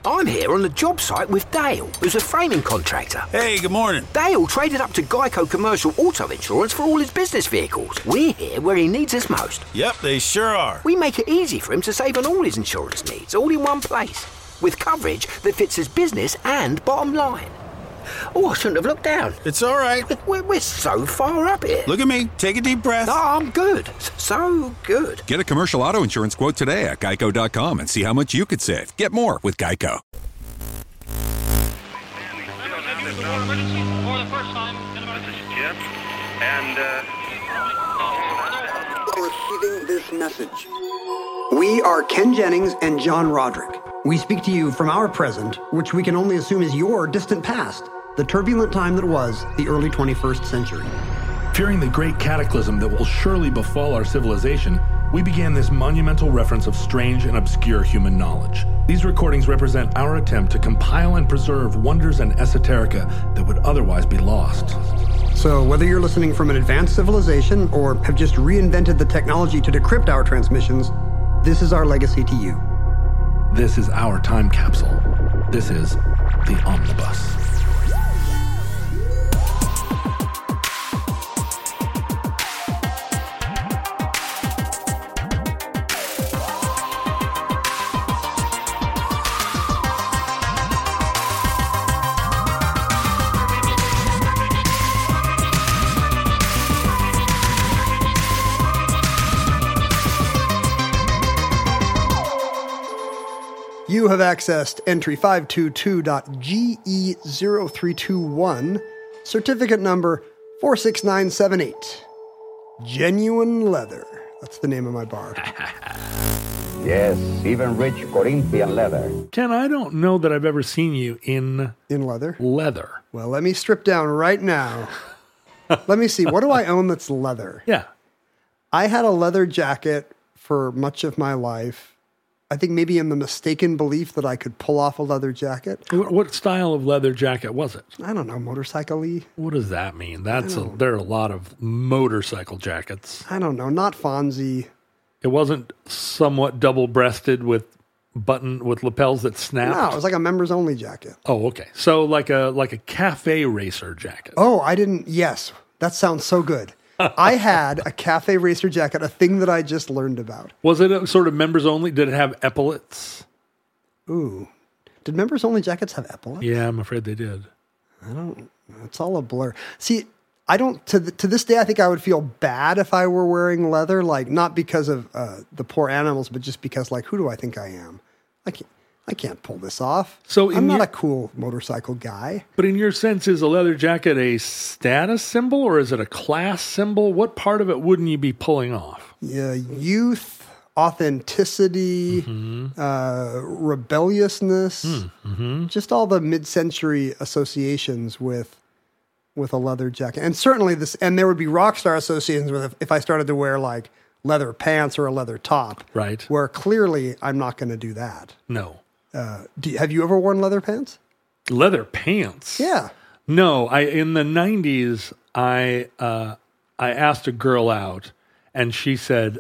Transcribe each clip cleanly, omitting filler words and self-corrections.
I'm here on the job site with Dale, who's a framing contractor. Hey, good morning. Dale traded up to Geico Commercial Auto Insurance for all his business vehicles. We're here where he needs us most. Yep, they sure are. We make it easy for him to save on all his insurance needs, all in one place, with coverage that fits his business and bottom line. Oh, I shouldn't have looked down. It's all right. We're so far up here. Look at me. Take a deep breath. Oh, I'm good. So good. Get a commercial auto insurance quote today at geico.com and see how much you could save. Get more with Geico. This is Jim, and Receiving this message. We are Ken Jennings and John Roderick. We speak to you from our present, which we can only assume is your distant past, the turbulent time that was the early 21st century. Fearing the great cataclysm that will surely befall our civilization, we began this monumental reference of strange and obscure human knowledge. These recordings represent our attempt to compile and preserve wonders and esoterica that would otherwise be lost. So whether you're listening from an advanced civilization or have just reinvented the technology to decrypt our transmissions, this is our legacy to you. This is our time capsule. This is the Omnibus. You have accessed entry 522.GE0321, certificate number 46978. Genuine leather. That's the name of my bar. Yes, even rich Corinthian leather. Ken, I don't know that I've ever seen you in leather. Leather. Well, let me strip down right now. Let me see. What do I own that's leather? Yeah. I had a leather jacket for much of my life. I think maybe in the mistaken belief that I could pull off a leather jacket. What style of leather jacket was it? I don't know, motorcycle-y. What does that mean? There are a lot of motorcycle jackets. I don't know, not Fonzie. It wasn't somewhat double-breasted with lapels that snapped? No, it was like a members-only jacket. Oh, okay. So like a cafe racer jacket. Oh, yes. That sounds so good. I had a cafe racer jacket, a thing that I just learned about. Was it a sort of members only? Did it have epaulets? Ooh. Did members only jackets have epaulets? Yeah, I'm afraid they did. It's all a blur. See, I don't, to this day, I think I would feel bad if I were wearing leather, like not because of the poor animals, but just because, like, who do I think I am? I can't pull this off. So I'm not a cool motorcycle guy. But in your sense, is a leather jacket a status symbol or is it a class symbol? What part of it wouldn't you be pulling off? Yeah, youth, authenticity, rebelliousness, just all the mid-century associations with a leather jacket. And certainly and there would be rock star associations with if I started to wear like leather pants or a leather top. Right. Where clearly I'm not going to do that. No. Have you ever worn leather pants? Leather pants? Yeah. No, in the 90s, I asked a girl out, and she said,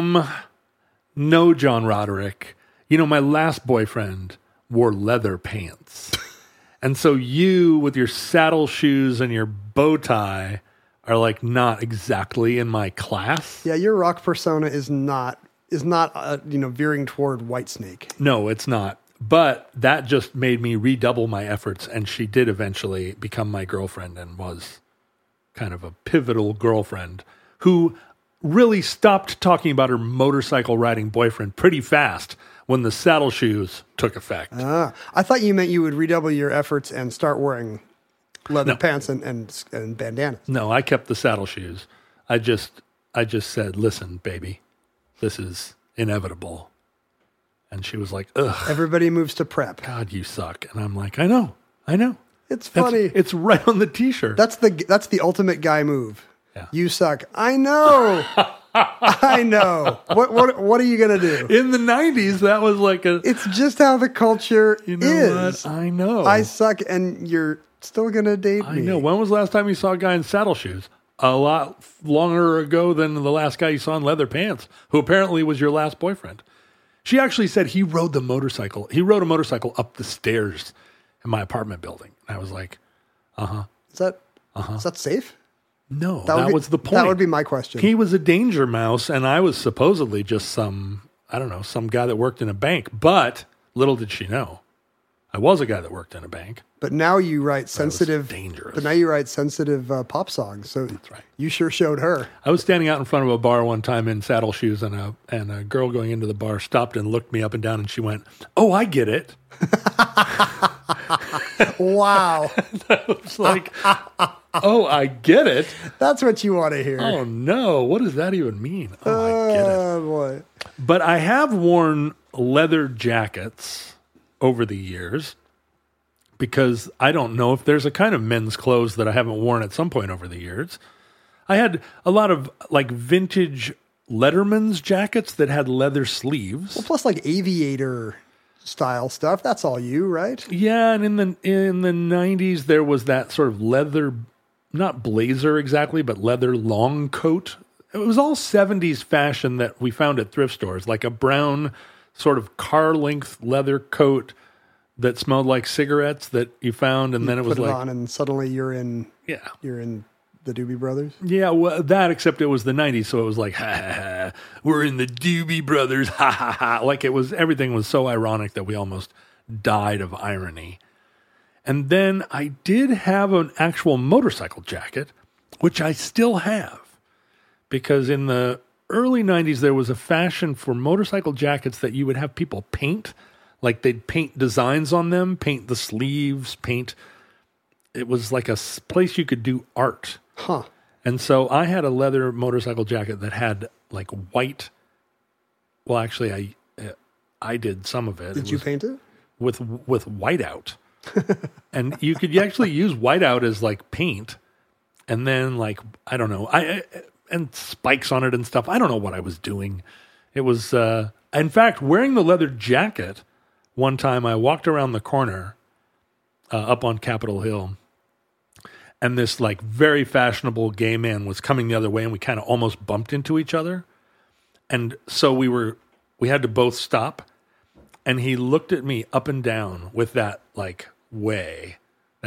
no, John Roderick. You know, my last boyfriend wore leather pants. And so you, with your saddle shoes and your bow tie, are like not exactly in my class. Yeah, your rock persona is not veering toward Whitesnake. No, it's not. But that just made me redouble my efforts, and she did eventually become my girlfriend and was kind of a pivotal girlfriend who really stopped talking about her motorcycle riding boyfriend pretty fast when the saddle shoes took effect. I thought you meant you would redouble your efforts and start wearing leather pants and bandanas. No, I kept the saddle shoes. I just said, listen, baby, this is inevitable. And she was like, ugh. Everybody moves to prep. God, you suck. And I'm like, I know. It's funny. It's right on the t-shirt. That's the ultimate guy move. Yeah. You suck. I know. I know. What are you going to do? In the 90s, that was like it's just how the culture is. What? I know. I suck and you're still going to date me. I know. When was the last time you saw a guy in saddle shoes? A lot longer ago than the last guy you saw in leather pants, who apparently was your last boyfriend. She actually said he rode the motorcycle. He rode a motorcycle up the stairs in my apartment building. And I was like, Is that safe? no, would that be- was the point. That would be my question. He was a danger mouse, and I was supposedly just some guy that worked in a bank. But little did she know, I was a guy that worked in a bank. But now you write sensitive, dangerous. But now you write sensitive pop songs. So That's right. you sure showed her. I was standing out in front of a bar one time in saddle shoes, and a girl going into the bar stopped and looked me up and down, and she went, "Oh, I get it." Wow. It's like, "Oh, I get it." That's what you want to hear. Oh no, what does that even mean? Oh, I get it. Oh, boy. But I have worn leather jackets over the years because I don't know if there's a kind of men's clothes that I haven't worn at some point over the years. I had a lot of like vintage Letterman's jackets that had leather sleeves. Well, plus like aviator style stuff. That's all you, right? Yeah, and in the 90s there was that sort of leather, not blazer exactly, but leather long coat. It was all 70s fashion that we found at thrift stores, like a brown sort of car-length leather coat that smelled like cigarettes that you found, and then it was Put it like, on, and suddenly you're in the Doobie Brothers. yeah, well, that, except it was the 90s, so it was like, ha, ha, ha, we're in the Doobie Brothers, ha, ha, ha. Like everything was so ironic that we almost died of irony. And then I did have an actual motorcycle jacket, which I still have, because in the early 90s, there was a fashion for motorcycle jackets that you would have people paint. Like they'd paint designs on them, paint the sleeves, it was like a place you could do art. Huh. And so I had a leather motorcycle jacket that had like white. Well, actually, I did some of it. Did you paint it? with whiteout? And you could actually use whiteout as like paint, and then like I don't know, and spikes on it and stuff. I don't know what I was doing. It was, in fact, wearing the leather jacket. One time I walked around the corner up on Capitol Hill, and this like very fashionable gay man was coming the other way, and we kind of almost bumped into each other. And so we had to both stop, and he looked at me up and down with that way,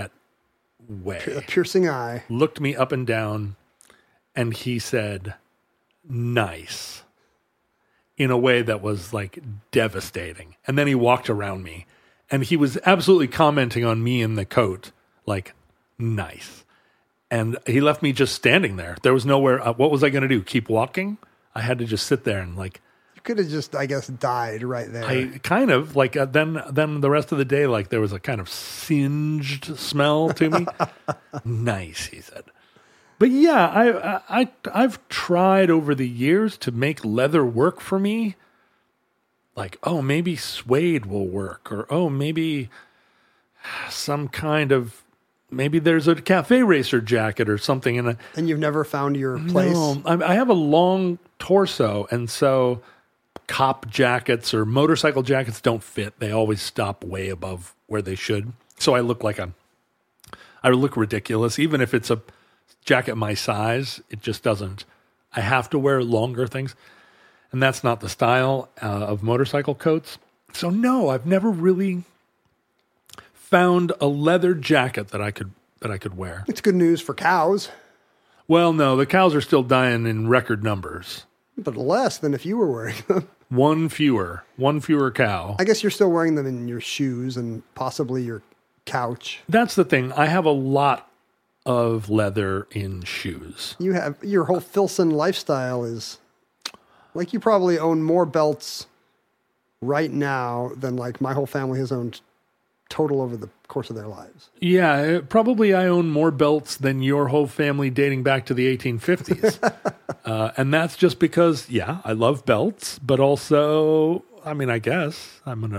A piercing eye. looked me up and down, and he said, "Nice," in a way that was like devastating. And then he walked around me, and he was absolutely commenting on me in the coat, like, "Nice." And he left me just standing there. There was nowhere. What was I going to do? Keep walking? I had to just sit there and like, You could have just, I guess, died right there. I kind of like, then the rest of the day, like there was a kind of singed smell to me. "Nice," he said. But yeah, I've tried over the years to make leather work for me. Like, oh, maybe suede will work, or oh, maybe some kind of, maybe there's a Cafe Racer jacket or something. And you've never found your place? No, I have a long torso, and so cop jackets or motorcycle jackets don't fit. They always stop way above where they should. So I look ridiculous, even if it's a jacket my size. It just doesn't. I have to wear longer things, and that's not the style of motorcycle coats. So no, I've never really found a leather jacket that I could wear. It's good news for cows, Well, no, the cows are still dying in record numbers. but less than if you were wearing them. One fewer cow. I guess you're still wearing them in your shoes and possibly your couch. That's the thing. I have a lot of leather in shoes. You have your whole Filson lifestyle is like you probably own more belts right now than like my whole family has owned total over the course of their lives. Yeah, probably I own more belts than your whole family dating back to the 1850s. And that's just because, yeah, I love belts, but also, I mean, I guess I'm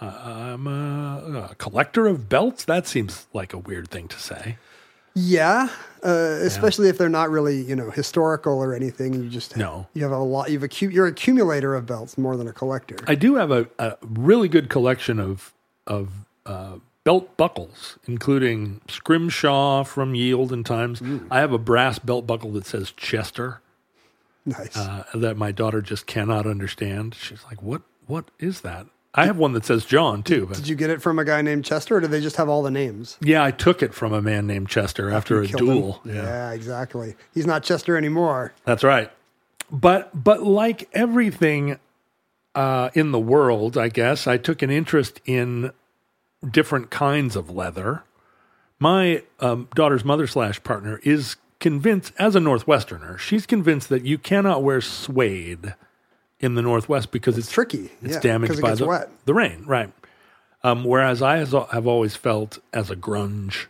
a collector of belts. That seems like a weird thing to say. Yeah, especially if they're not really, historical or anything. You just No. You have a lot. You're an accumulator of belts more than a collector. I do have a really good collection of belt buckles, including Scrimshaw from Ye Olden Times. I have a brass belt buckle that says Chester Nice. that my daughter just cannot understand. She's like, "What What is that? I have one that says John too. But Did you get it from a guy named Chester, or did they just have all the names? yeah, I took it from a man named Chester after a Killed him? duel. Yeah, exactly. He's not Chester anymore. That's right. But like everything in the world, I guess, I took an interest in different kinds of leather. My daughter's mother/partner is convinced, as a Northwesterner, she's convinced that you cannot wear suede in the Northwest because it's tricky. It's Yeah, damaged 'cause it by gets wet. the rain, right? Whereas I have always felt, as a grunge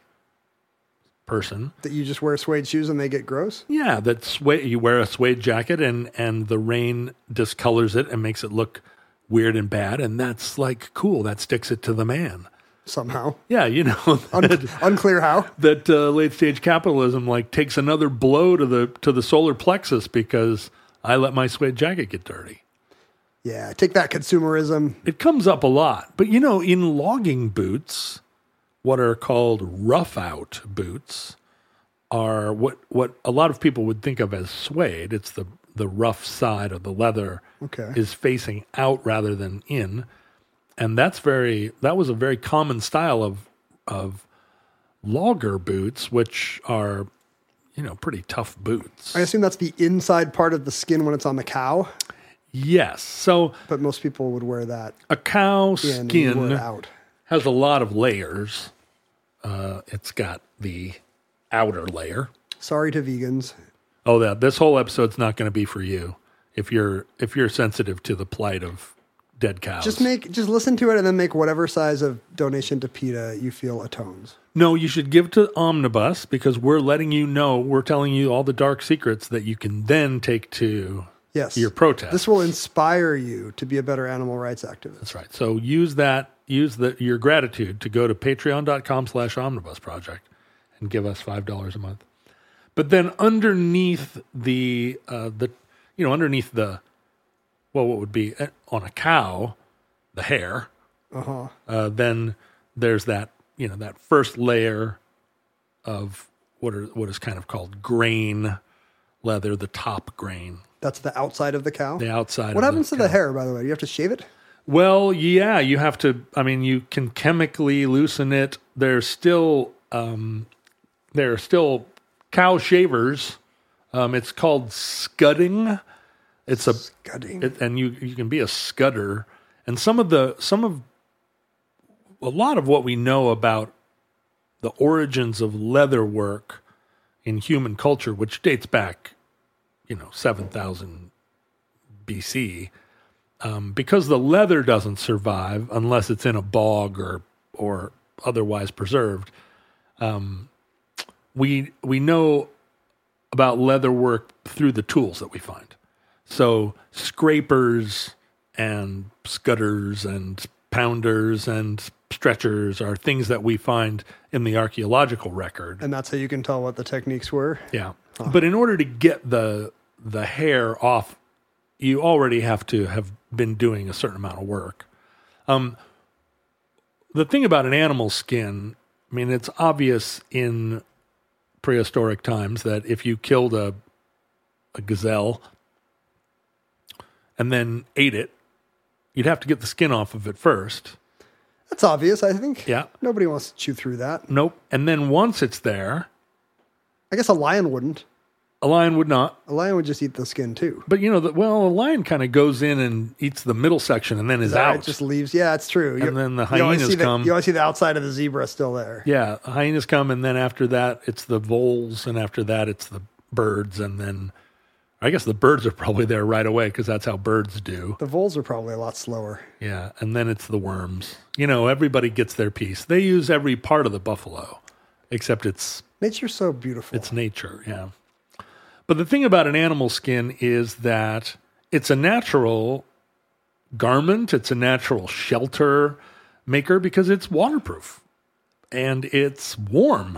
person, That you just wear suede shoes and they get gross? yeah, that suede, you wear a suede jacket and the rain discolors it and makes it look weird and bad, and that's like cool. That sticks it to the man. Somehow. Yeah, you know, Unclear how. that late stage capitalism like takes another blow to the solar plexus because I let my suede jacket get dirty. Yeah, take that, consumerism. It comes up a lot, but you know, in logging boots, what are called rough out boots are what a lot of people would think of as suede. It's the rough side of the leather Okay. is facing out rather than in. And that was a very common style of logger boots, which are, you know, pretty tough boots. I assume that's the inside part of the skin when it's on the cow, Yes. So but most people would wear that a cow in and you wear skin it out. has a lot of layers. It's got the outer layer. Sorry to vegans. Oh, this whole episode's not going to be for you if you're sensitive to the plight of dead cows. Just listen to it and then make whatever size of donation to PETA you feel atones. No, you should give to Omnibus because we're telling you all the dark secrets that you can then take to Yes. your protest. This will inspire you to be a better animal rights activist. That's right. So use your gratitude to go to patreon.com/omnibus project and give us $5 a month. But then underneath what would be on a cow, the hair, then there's that first layer of what is kind of called grain leather, the top grain. That's the outside of the cow? The outside. What of happens to the hair, by the way? Do you have to shave it? Well, yeah, you have to. I mean, you can chemically loosen it. There's still cow shavers. It's called scudding. It's Scudding. and you can be a scudder. And a lot of what we know about the origins of leather work in human culture, which dates back, 7,000 BC. Because the leather doesn't survive unless it's in a bog or otherwise preserved. We know about leather work through the tools that we find. So scrapers and scudders and pounders and stretchers are things that we find in the archaeological record. And that's how you can tell what the techniques were? Yeah. But in order to get the hair off, you already have to have been doing a certain amount of work. The thing about an animal skin, I mean, it's obvious in prehistoric times that if you killed a gazelle and then ate it, you'd have to get the skin off of it first. That's obvious, I think. Yeah. Nobody wants to chew through that. Nope. And then once it's there, I guess a lion wouldn't. a lion would not. A lion would just eat the skin too. But, a lion kind of goes in and eats the middle section and then is out. It just leaves. Yeah, it's true. And then the hyenas come. You always see the outside of the zebra still there. Yeah, hyenas come, and then after that, it's the voles, and after that, it's the birds, and then I guess the birds are probably there right away because that's how birds do. The voles are probably a lot slower. Yeah, and then it's the worms. Everybody gets their piece. They use every part of the buffalo, except Nature's so beautiful. it's nature, yeah. But the thing about an animal skin is that it's a natural garment, it's a natural shelter maker because it's waterproof and it's warm.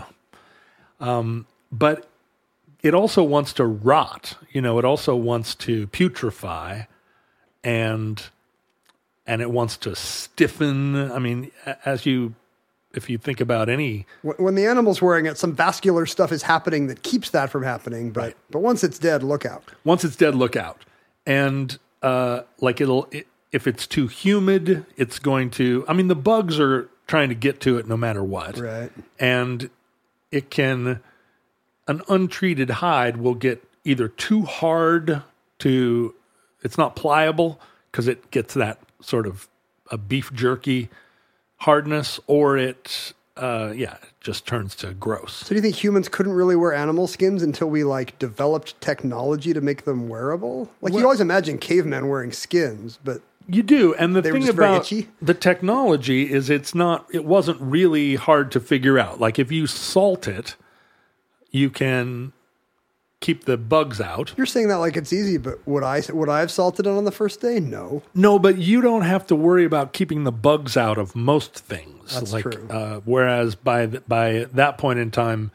But it also wants to rot. It also wants to putrefy and it wants to stiffen. I mean, if you think about any... When the animal's wearing it, some vascular stuff is happening that keeps that from happening. But Right. but once it's dead, look out. Once it's dead, look out. And it'll if it's too humid, it's going to. I mean, the bugs are trying to get to it no matter what, Right. and it can. An untreated hide will get either too hard to. It's not pliable because it gets that sort of a beef jerky hardness, or it just turns to gross. So do you think humans couldn't really wear animal skins until we like developed technology to make them wearable? Like you always imagine cavemen wearing skins, but You do, and the They were thing just very about itchy? the technology is it wasn't really hard to figure out. Like if you salt it, you can keep the bugs out. you're saying that like it's easy, but would I have salted it on the first day? No. No, but you don't have to worry about keeping the bugs out of most things. That's true. Whereas by that point in time,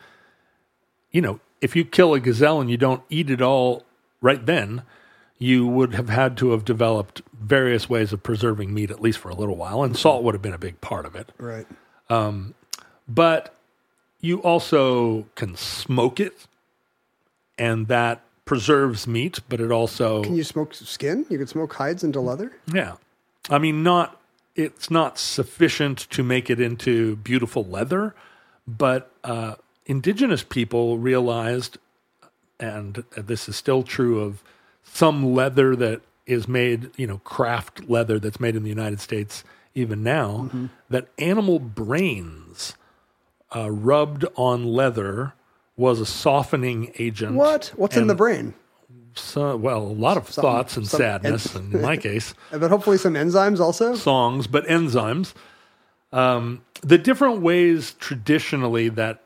if you kill a gazelle and you don't eat it all right then, you would have had to have developed various ways of preserving meat, at least for a little while, and salt would have been a big part of it. Right. But you also can smoke it, and that preserves meat, but it also... Can you smoke skin? You could smoke hides into leather? Yeah. I mean, it's not sufficient to make it into beautiful leather, but indigenous people realized, and this is still true of some leather that is made, craft leather that's made in the United States even now, that animal brains rubbed on leather was a softening agent. What? What's in the brain? So, a lot of thoughts and sadness, in my case. But hopefully some enzymes also? Songs, but enzymes. The different ways traditionally that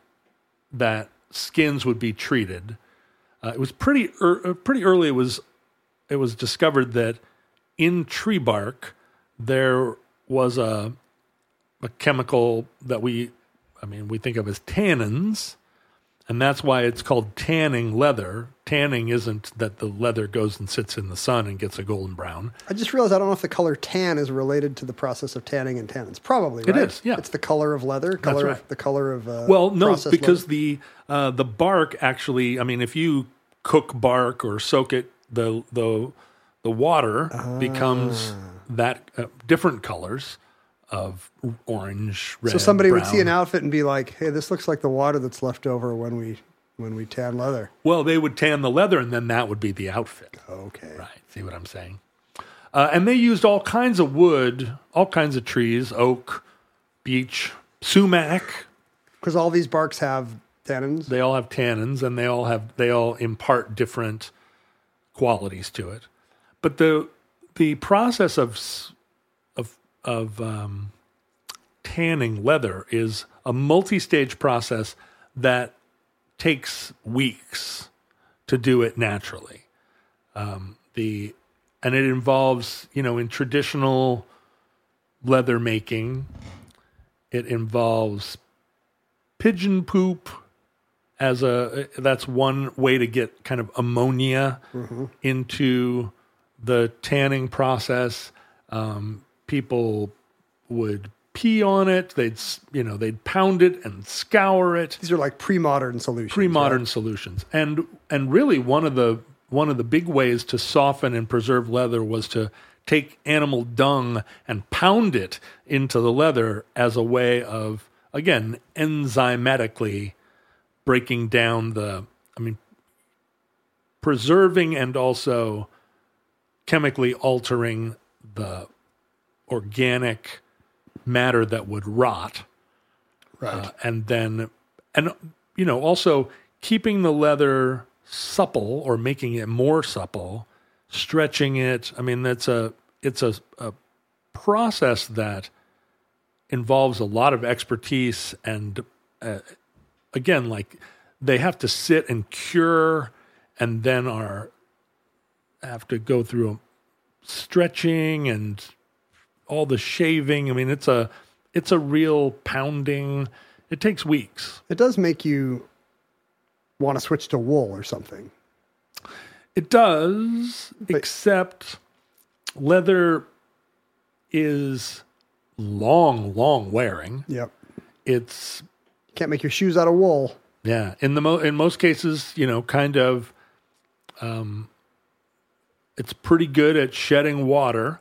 skins would be treated. It was pretty early. It was discovered that in tree bark there was a chemical that we think of as tannins, and that's why it's called tanning leather. Tanning isn't that the leather goes and sits in the sun and gets a golden brown. I just realized I don't know if the color tan is related to the process of tanning and tannins. Probably, right? It is, yeah. It's the color of leather, right. the color of Well, no, processed because leather. the bark actually. I mean, if you cook bark or soak it, the water becomes that different colors of orange, red. So somebody would brown. see an outfit and be like, "Hey, this looks like the water that's left over when we tan leather." Well, they would tan the leather, and then that would be the outfit. Okay. Right. See what I'm saying? And they used all kinds of wood, all kinds of trees: oak, beech, sumac. Because all these barks have tannins. They all have tannins, and they all impart different qualities to it. But the process of tanning leather is a multi-stage process that takes weeks to do it naturally. And it involves, in traditional leather making, it involves pigeon poop that's one way to get kind of ammonia into the tanning process. People would pee on it. They'd pound it and scour it. These are like pre-modern solutions. Pre-modern solutions, and really one of the big ways to soften and preserve leather was to take animal dung and pound it into the leather as a way of, again, enzymatically breaking down preserving and also chemically altering the organic matter that would rot. Right. Also keeping the leather supple or making it more supple, stretching it. I mean, it's a process that involves a lot of expertise and, again, like they have to sit and cure and then have to go through stretching and all the shaving. I mean, it's a real pounding. It takes weeks. It does make you want to switch to wool or something. It does, except leather is long wearing. Yep. It's can't make your shoes out of wool. Yeah. In most cases, kind of, it's pretty good at shedding water,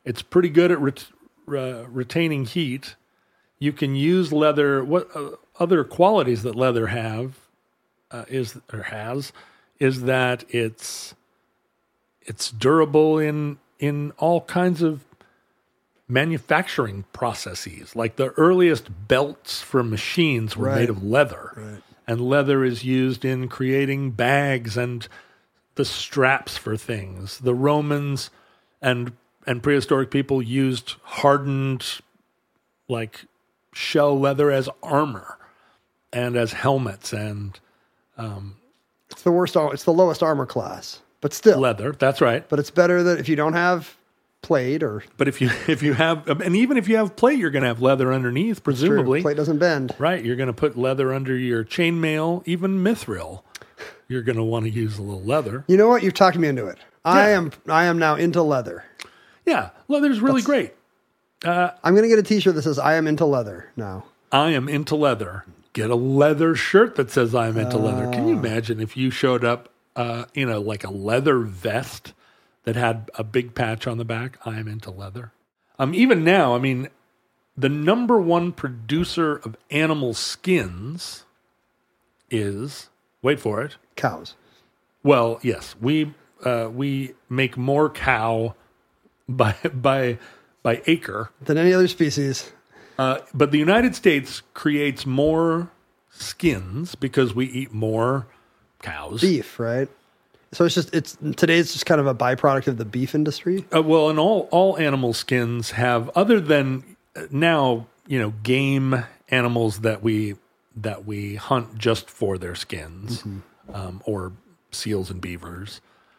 It's pretty good at retaining heat. You can use leather. What other qualities that leather has is that it's durable in all kinds of manufacturing processes. Like the earliest belts for machines were made of leather. Right. And leather is used in creating bags and the straps for things. The Romans and prehistoric people used hardened, like, shell leather as armor and as helmets and It's the lowest armor class, but still leather. That's right. But it's better that if you don't have plate or. But if you have, and even if you have plate, you're going to have leather underneath, presumably. True. Plate doesn't bend. Right. You're going to put leather under your chainmail, even mithril. You're going to want to use a little leather. You know what? You've talked me into it. I am now into leather. Yeah, leather's really great. I'm going to get a T-shirt that says "I am into leather" now. I am into leather. Get a leather shirt that says "I'm into leather." Can you imagine if you showed up in a leather vest that had a big patch on the back? I am into leather. Even now, I mean, the number one producer of animal skins is, wait for it, Cows. Well, yes, we make more cow by acre Than any other species. but the United States creates more skins because we eat more cows. Beef, right? So today it's just kind of a byproduct of the beef industry. Well, and all animal skins have, other than now, game animals that we hunt just for their skins, or seals and beavers.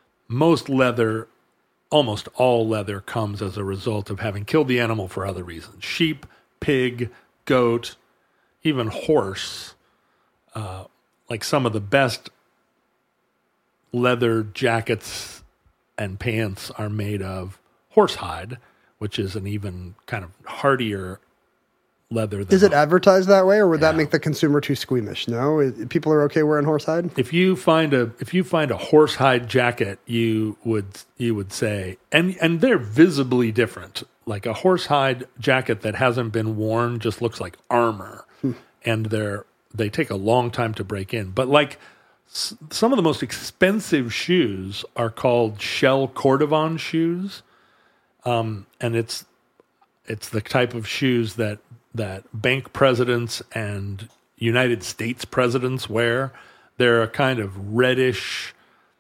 Almost all leather comes as a result of having killed the animal for other reasons. Sheep, pig, goat, even horse. Like some of the best leather jackets and pants are made of horsehide, which is an even kind of hardier leather. Is it advertised that way, or would that make the consumer too squeamish? No, people are okay wearing horsehide. If you find a horsehide jacket, you would say, and they're visibly different. Like a horsehide jacket that hasn't been worn just looks like armor, and they take a long time to break in. But like some of the most expensive shoes are called shell cordovan shoes, and it's the type of shoes that bank presidents and United States presidents wear. They're a kind of reddish,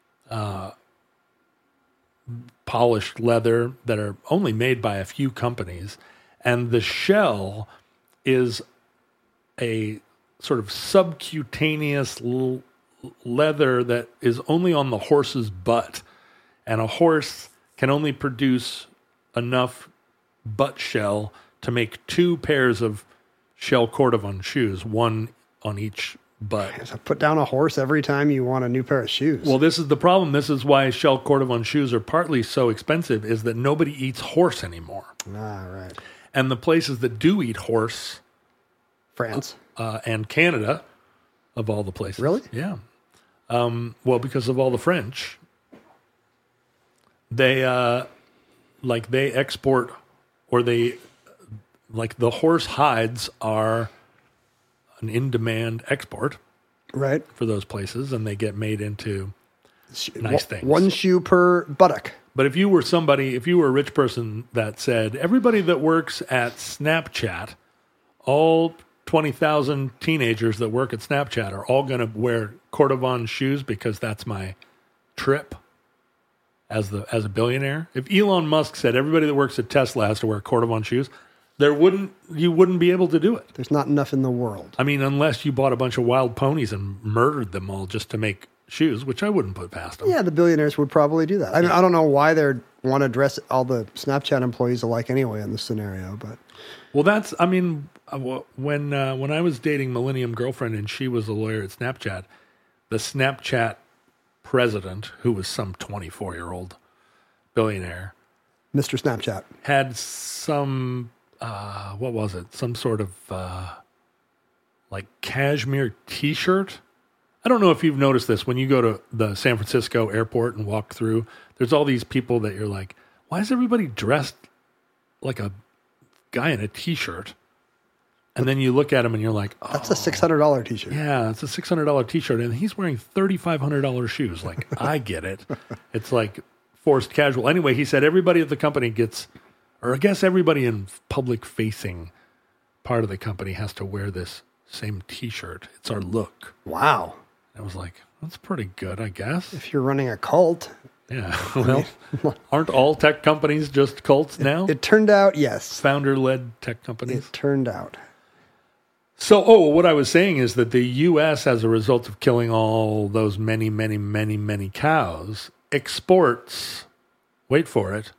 polished leather that are only made by a few companies. And the shell is a sort of subcutaneous leather that is only on the horse's butt. And a horse can only produce enough butt shell to make 2 pairs of shell cordovan shoes, one on each butt. So put down a horse every time you want a new pair of shoes. Well, this is the problem. This is why shell cordovan shoes are partly so expensive, is that nobody eats horse anymore. Ah, right. And the places that do eat horse, France. And Canada, of all the places. Really? Yeah. Well, because of all the French, they export, or they, like, the horse hides are an in-demand export, right, for those places, and they get made into nice things. 1 shoe per buttock. But if you were a rich person that said, everybody that works at Snapchat, all 20,000 teenagers that work at Snapchat are all going to wear cordovan shoes because that's my trip as a billionaire. If Elon Musk said everybody that works at Tesla has to wear cordovan shoes, you wouldn't be able to do it. There's not enough in the world. I mean, unless you bought a bunch of wild ponies and murdered them all just to make shoes, which I wouldn't put past them. Yeah, the billionaires would probably do that. I mean, I don't know why they want to dress all the Snapchat employees alike anyway in this scenario, but well, that's, I mean, when I was dating Millennium Girlfriend and she was a lawyer at Snapchat, the Snapchat president, who was some 24-year-old billionaire, Mr. Snapchat, had some what was it? Some sort of like cashmere T-shirt. I don't know if you've noticed this when you go to the San Francisco airport and walk through. There's all these people that you're like, why is everybody dressed a guy in a T-shirt, and then you look at him and you're like, oh, That's a $600 T-shirt. yeah, it's a $600 T-shirt, and he's wearing $3,500 shoes. Like, I get it. It's like forced casual. Anyway, he said everybody at the company gets, or I guess everybody in public-facing part of the company has to wear this same T-shirt. It's our look. Wow. I was like, that's pretty good, I guess. If you're running a cult, Yeah. Well, aren't all tech companies just cults now? it turned out, yes. Founder-led tech companies. It turned out. So, what I was saying is that the U.S., as a result of killing all those many, many, many, many cows, exports, wait for it,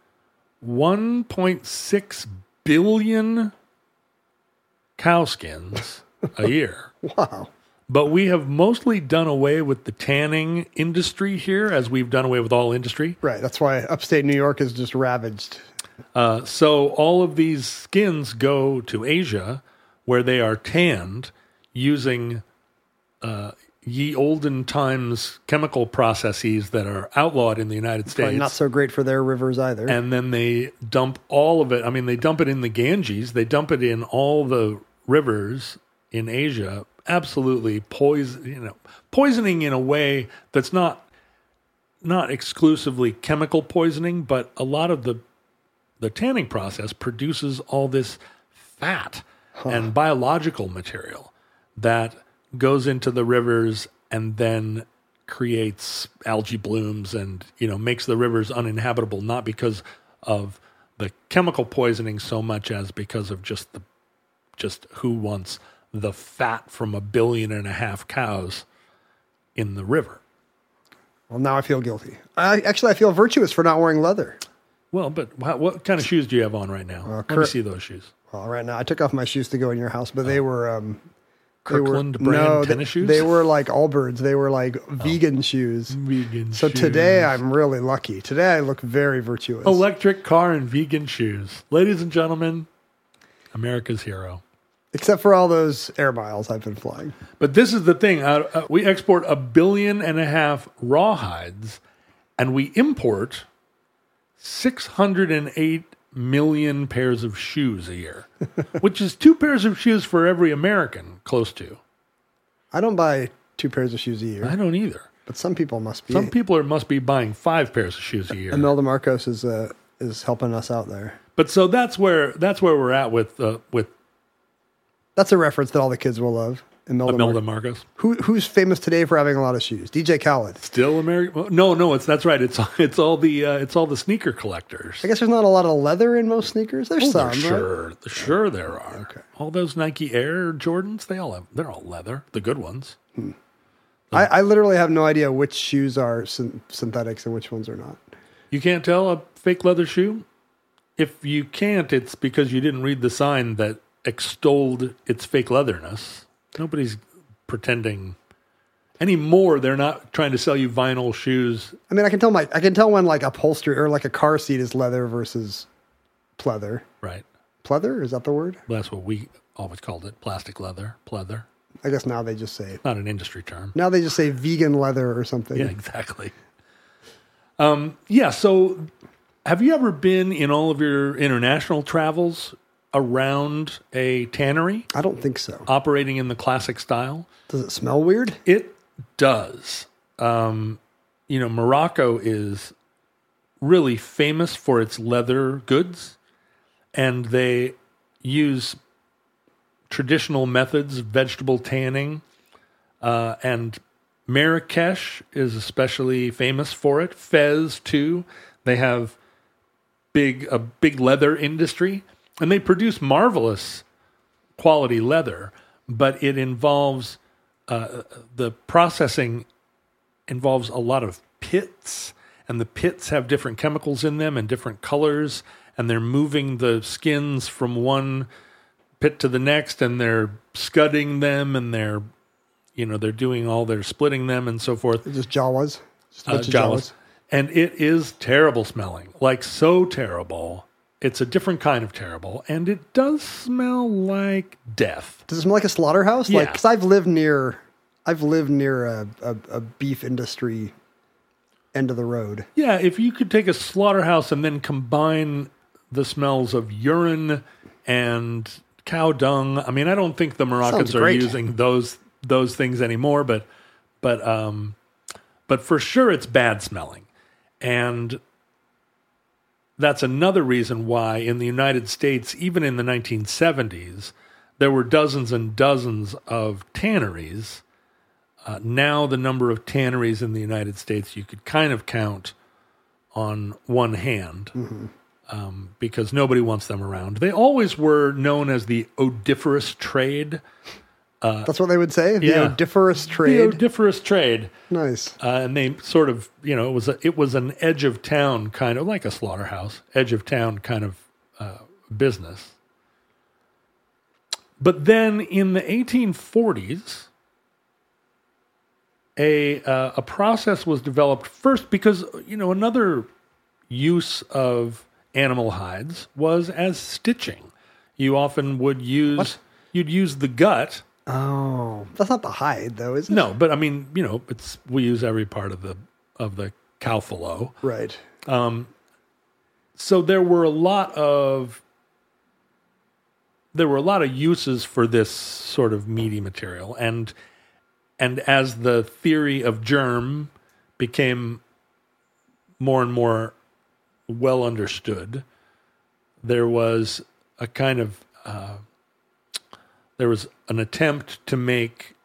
1.6 billion cow skins a year. Wow. But we have mostly done away with the tanning industry here, as we've done away with all industry. Right. That's why upstate New York is just ravaged. So all of these skins go to Asia, where they are tanned using ye olden times chemical processes that are outlawed in the United States. Probably not so great for their rivers either. And then they dump all of it. I mean, they dump it in the Ganges. They dump it in all the rivers in Asia. Absolutely poisoning in a way that's not exclusively chemical poisoning, but a lot of the tanning process produces all this fat and biological material that goes into the rivers and then creates algae blooms and makes the rivers uninhabitable, not because of the chemical poisoning so much as because of just who wants the fat from 1.5 billion cows in the river. Well, now I feel guilty. I feel virtuous for not wearing leather. Well, but what kind of shoes do you have on right now? Let me see those shoes. Well, right now I took off my shoes to go in your house, but they were Kirkland brand tennis shoes? They were like Allbirds. They were like vegan shoes. So today I'm really lucky. Today I look very virtuous. Electric car and vegan shoes. Ladies and gentlemen, America's hero. Except for all those air miles I've been flying. But this is the thing. We export 1.5 billion rawhides, and we import 608 million pairs of shoes a year, which is 2 pairs of shoes for every American, close to. I don't buy 2 pairs of shoes a year. I don't either. But some people must be. Some people must be buying 5 pairs of shoes a year. Imelda Marcos is helping us out there. But so that's where we're at with. That's a reference that all the kids will love. Imelda Marcos. Who's famous today for having a lot of shoes? DJ Khaled. Still American? No. That's right. It's all the sneaker collectors. I guess there's not a lot of leather in most sneakers. There's some, right? Sure there are. Okay. All those Nike Air Jordans, they're all leather. The good ones. I literally have no idea which shoes are synthetics and which ones are not. You can't tell a fake leather shoe? If you can't, it's because you didn't read the sign that extolled its fake leatherness. Nobody's pretending anymore. They're not trying to sell you vinyl shoes. I mean, I can tell when like upholstery or like a car seat is leather versus pleather. Right. Pleather? Is that the word? Well, that's what we always called it. Plastic leather. Pleather. I guess now they just say not an industry term. Now they just say vegan leather or something. Yeah, exactly. So have you ever been in all of your international travels around a tannery? I don't think so. Operating in the classic style? Does it smell weird? It does. Morocco is really famous for its leather goods, and they use traditional methods of vegetable tanning, and Marrakesh is especially famous for it. Fez, too. They have a big leather industry. And they produce marvelous quality leather, but it involves the processing involves a lot of pits, and the pits have different chemicals in them and different colors, and they're moving the skins from one pit to the next, and they're scudding them, and they're splitting them and so forth. Just Jawas? Just a bunch of Jawas. And it is terrible smelling, like so terrible. It's a different kind of terrible, and it does smell like death. Does it smell like a slaughterhouse? Yeah. Like, because I've lived near a beef industry end of the road. Yeah, if you could take a slaughterhouse and then combine the smells of urine and cow dung. I mean, I don't think the Moroccans Sounds are great. using those things anymore, but for sure it's bad smelling. And that's another reason why in the United States, even in the 1970s, there were dozens and dozens of tanneries. Now the number of tanneries in the United States you could kind of count on one hand, because nobody wants them around. They always were known as the odoriferous trade. That's what they would say? The Yeah. odoriferous The trade. odoriferous trade. Nice. And they sort of, it was an edge of town kind of, like a slaughterhouse, edge of town kind of business. But then in the 1840s, a process was developed first because, another use of animal hides was as stitching. You often would use, you'd use the gut. Oh, that's not the hide, though, is it? No, but I mean, we use every part of the cowfillow. Right. So there were a lot of uses for this sort of meaty material, and as the theory of germ became more and more well understood, there was a kind of there was an attempt to make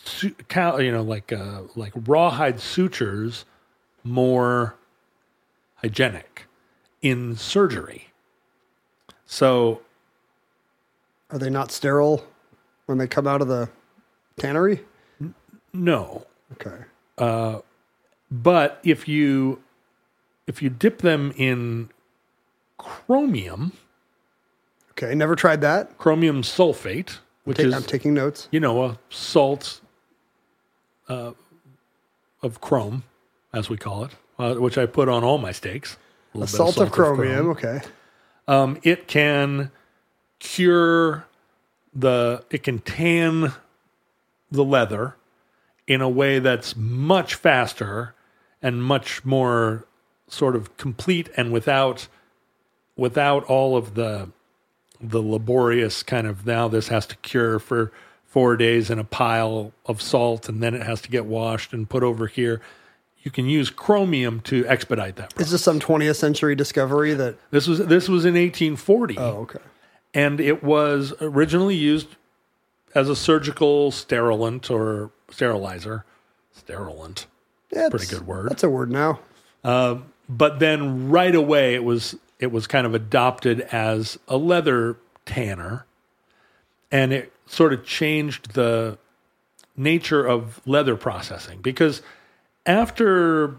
like rawhide sutures more hygienic in surgery. So, Are they not sterile when they come out of the tannery? no. Okay. But if you dip them in chromium Never tried that. chromium sulfate, which I'm is taking notes. a salt of chrome, as we call it, which I put on all my steaks. A little bit salt of chrome. chromium. Okay. It can cure it can tan the leather in a way that's much faster and much more sort of complete, and without all of the laborious kind of, now this has to cure for 4 days in a pile of salt and then it has to get washed and put over here. You can use chromium to expedite that process. Is this some 20th century discovery that? This was in 1840. Oh, okay. And it was originally used as a surgical sterilant or sterilizer. Sterilant. Yeah, Pretty good word. That's a word now. But then right away it was kind of adopted as a leather tanner, and it sort of changed the nature of leather processing, because after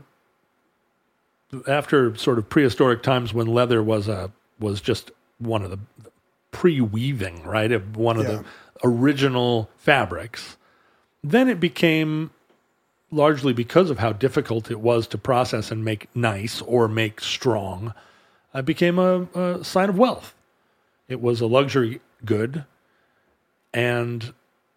sort of prehistoric times when leather was just one of the pre-weaving, right? One of the original fabrics. Then it became, largely because of how difficult it was to process and make nice or make strong, it became a sign of wealth. It was a luxury good, and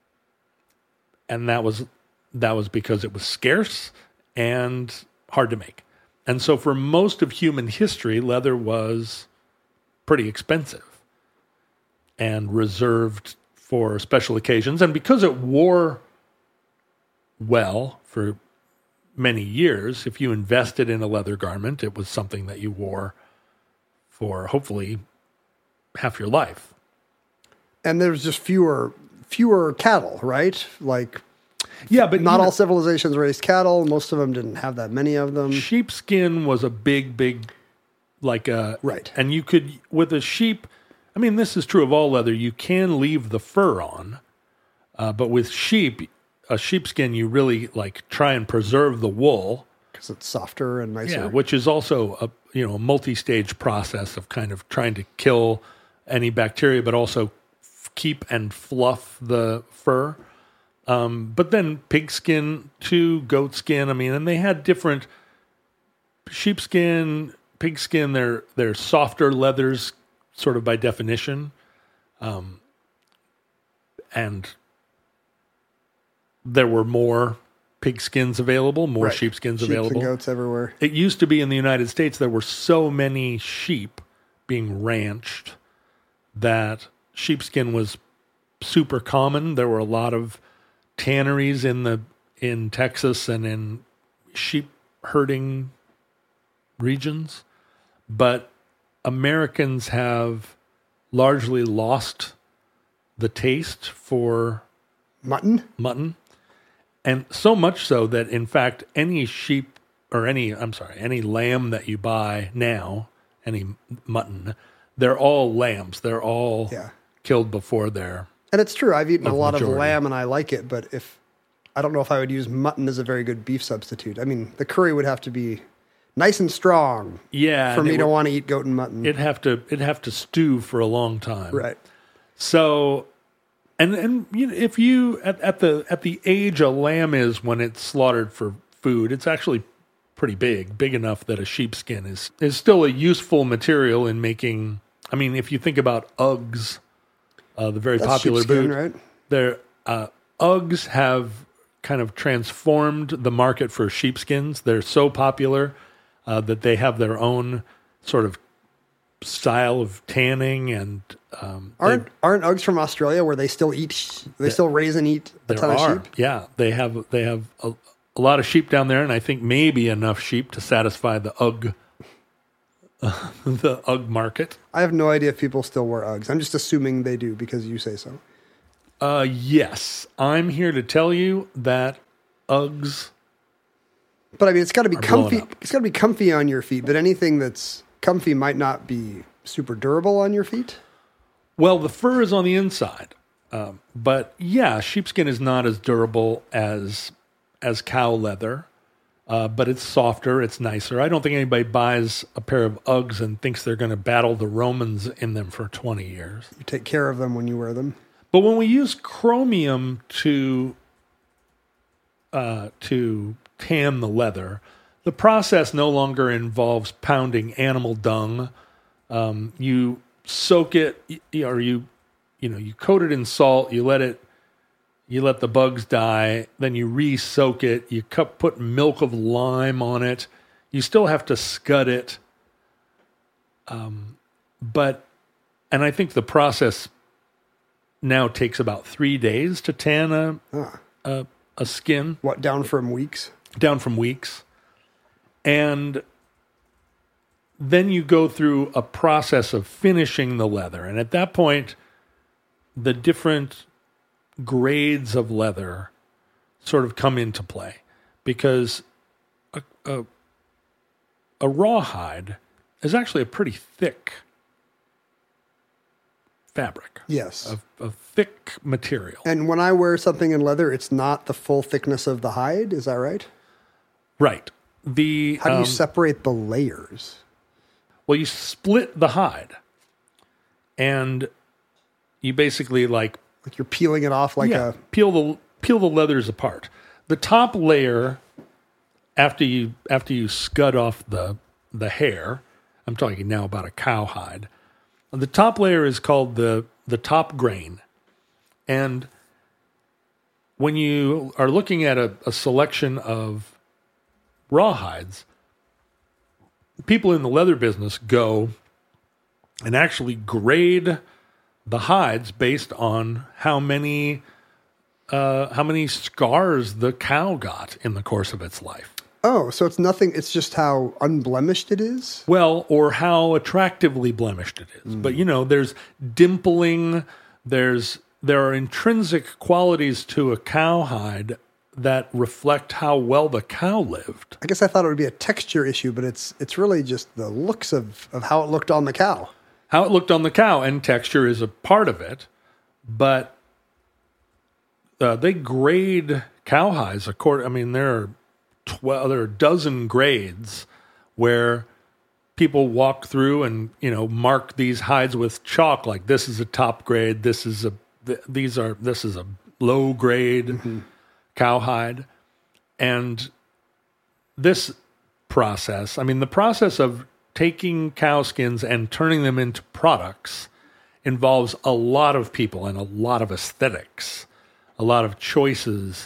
that was because it was scarce and hard to make. And so for most of human history, leather was pretty expensive and reserved for special occasions. And because it wore well for many years, if you invested in a leather garment, it was something that you wore for hopefully half your life. And there's just fewer cattle, right? Like, Yeah, but not all civilizations raised cattle. Most of them didn't have that many of them. sheepskin was a big, Right. And you could, with a sheep, I mean, this is true of all leather, you can leave the fur on, but with a sheepskin, you really try and preserve the wool. Because it's softer and nicer. Yeah, which is also a multi-stage process of kind of trying to kill any bacteria, but also keep and fluff the fur. But then pigskin to goatskin. I mean, and they had different sheepskin, pigskin. They're softer leathers, sort of by definition, and there were more pigskins available, more sheepskins Sheep available. and goats everywhere. It used to be in the United States there were so many sheep being ranched, that sheepskin was super common. There were a lot of tanneries in Texas and in sheep herding regions, but Americans have largely lost the taste for Mutton? And so much so that, in fact, any lamb that you buy now, any mutton, they're all lambs. They're all killed before they're... And it's true. I've eaten a lot majority. of lamb and I like it, but I don't know if I would use mutton as a very good beef substitute. I mean, the curry would have to be nice and strong for me to want to eat goat and mutton. It'd have to stew for a long time. Right. So... And you know, if you at the age a lamb is when it's slaughtered for food, it's actually pretty big enough that a sheepskin is still a useful material in making. I mean, if you think about Uggs, the very That's popular sheepskin, boot, right? Uggs have kind of transformed the market for sheepskins. They're so popular that they have their own sort of style of tanning and aren't Uggs from Australia where they still raise and eat a ton of sheep? Yeah, they have a lot of sheep down there, and I think maybe enough sheep to satisfy the Ugg the Ugg market. I have no idea if people still wear Uggs. I'm just assuming they do because you say so. Yes, I'm here to tell you that Uggs. But I mean, it's got to be comfy. Up. It's got to be comfy on your feet. But anything that's comfy might not be super durable on your feet. Well, the fur is on the inside, but yeah, sheepskin is not as durable as cow leather, but it's softer, it's nicer. I don't think anybody buys a pair of Uggs and thinks they're going to battle the Romans in them for 20 years. You take care of them when you wear them. But when we use chromium to tan the leather, the process no longer involves pounding animal dung. You soak it, or you coat it in salt. You let the bugs die. Then you re-soak it. You put milk of lime on it. You still have to scud it. And I think the process now takes about 3 days to tan a skin. What, down from weeks? Down from weeks. And then you go through a process of finishing the leather. And at that point, the different grades of leather sort of come into play. Because a rawhide is actually a pretty thick fabric. Yes. A thick material. And when I wear something in leather, it's not the full thickness of the hide. Is that right? Right. How do you separate the layers? Well, you split the hide, and you basically like you're peeling it off peel the leathers apart. The top layer, after you scud off the hair, I'm talking now about a cowhide. The top layer is called the top grain, and when you are looking at a selection of rawhides, people in the leather business go and actually grade the hides based on how many scars the cow got in the course of its life. Oh, so it's nothing. It's just how unblemished it is? Well, or how attractively blemished it is. But, there's dimpling, there are intrinsic qualities to a cowhide that reflect how well the cow lived. I guess I thought it would be a texture issue, but it's really just the looks of how it looked on the cow. How it looked on the cow, and texture is a part of it, but they grade cowhides according. There are a dozen grades where people walk through and mark these hides with chalk. Like this is a top grade. This is a low grade cowhide, and this process. The process of taking cow skins and turning them into products involves a lot of people and a lot of aesthetics, a lot of choices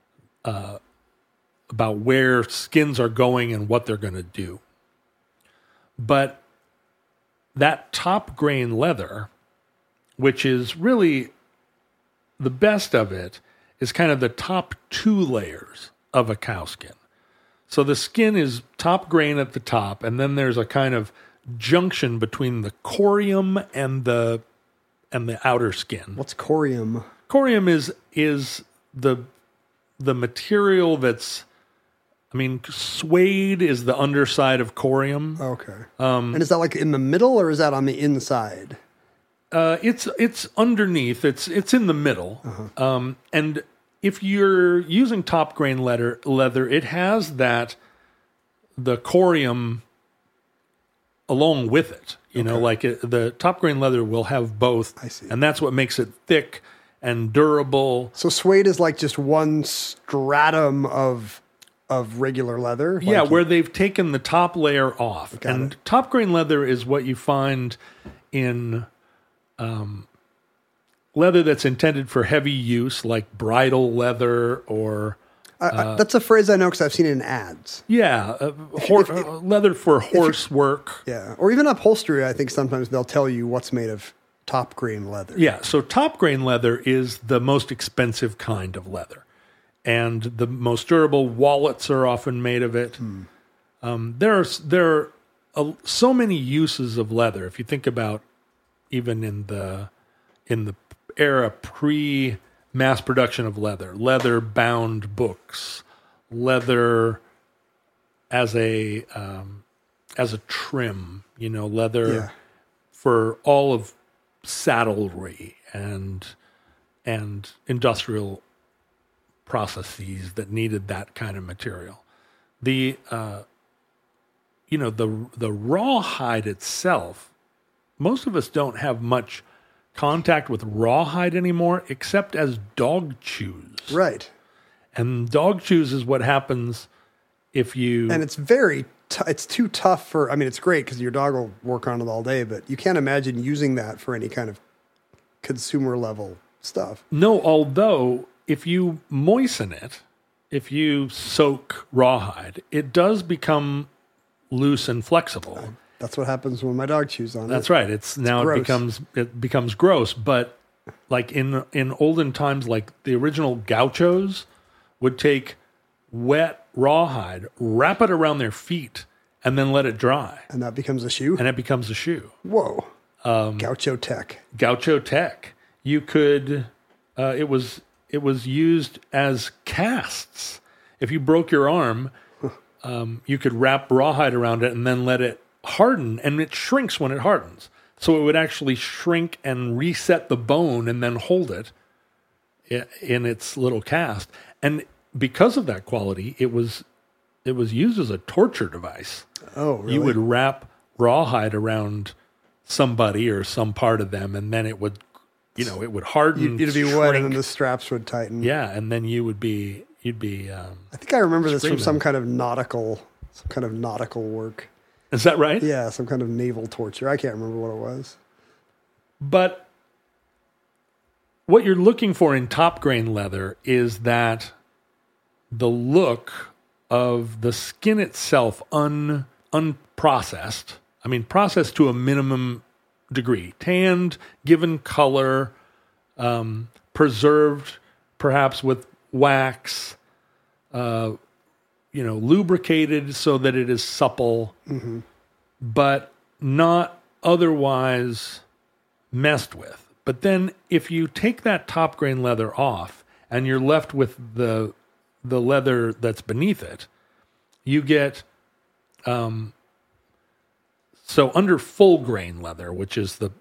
about where skins are going and what they're going to do. But that top grain leather, which is really the best of it, is kind of the top 2 layers of a cow skin. So the skin is top grain at the top, and then there's a kind of junction between the corium and the outer skin. What's corium? Corium is the material that's, I mean, suede is the underside of corium. Okay. And is that like in the middle, or is that on the inside? It's underneath. It's in the middle. And if you're using top grain leather, it has the corium along with it. You know, like the top grain leather will have both. I see. And that's what makes it thick and durable. So suede is like just one stratum of regular leather? Yeah, Like where they've taken the top layer off. Got And it. top grain leather is what you find in leather that's intended for heavy use, like bridal leather or... that's a phrase I know because I've seen it in ads. Yeah, leather for horse work. Yeah. Or even upholstery, I think sometimes they'll tell you what's made of top grain leather. Yeah, so top grain leather is the most expensive kind of leather. And the most durable. Wallets are often made of it. There are so many uses of leather. If you think about even in the era pre-mass production of leather-bound books, leather as a trim, you know, leather for all of saddlery and industrial processes that needed that kind of material. The rawhide itself, most of us don't have much contact with rawhide anymore, except as dog chews. Right. And dog chews is what happens if you... And it's very... it's too tough for... I mean, it's great because your dog will work on it all day, but you can't imagine using that for any kind of consumer level stuff. No, although if you moisten it, if you soak rawhide, it does become loose and flexible. That's what happens when my dog chews on it. That's right. It becomes gross. But like in olden times, like the original gauchos would take wet rawhide, wrap it around their feet, and then let it dry. And that becomes a shoe? And it becomes a shoe. Whoa. Gaucho tech. Gaucho tech. You could, it was used as casts. If you broke your arm, you could wrap rawhide around it and then let it harden, and it shrinks when it hardens. So it would actually shrink and reset the bone and then hold it in its little cast. And because of that quality, it was used as a torture device. Oh, really? You would wrap rawhide around somebody or some part of them, and then it would harden. It'd be wet, and then the straps would tighten. Yeah, and then you'd be. I think I remember this from some kind of nautical work. Is that right? Yeah, some kind of naval torture. I can't remember what it was. But what you're looking for in top grain leather is that the look of the skin itself unprocessed. I mean, processed to a minimum degree. Tanned, given color, preserved perhaps with wax, lubricated so that it is supple, but not otherwise messed with. But then if you take that top grain leather off and you're left with the leather that's beneath it, you get so under full grain leather, which is the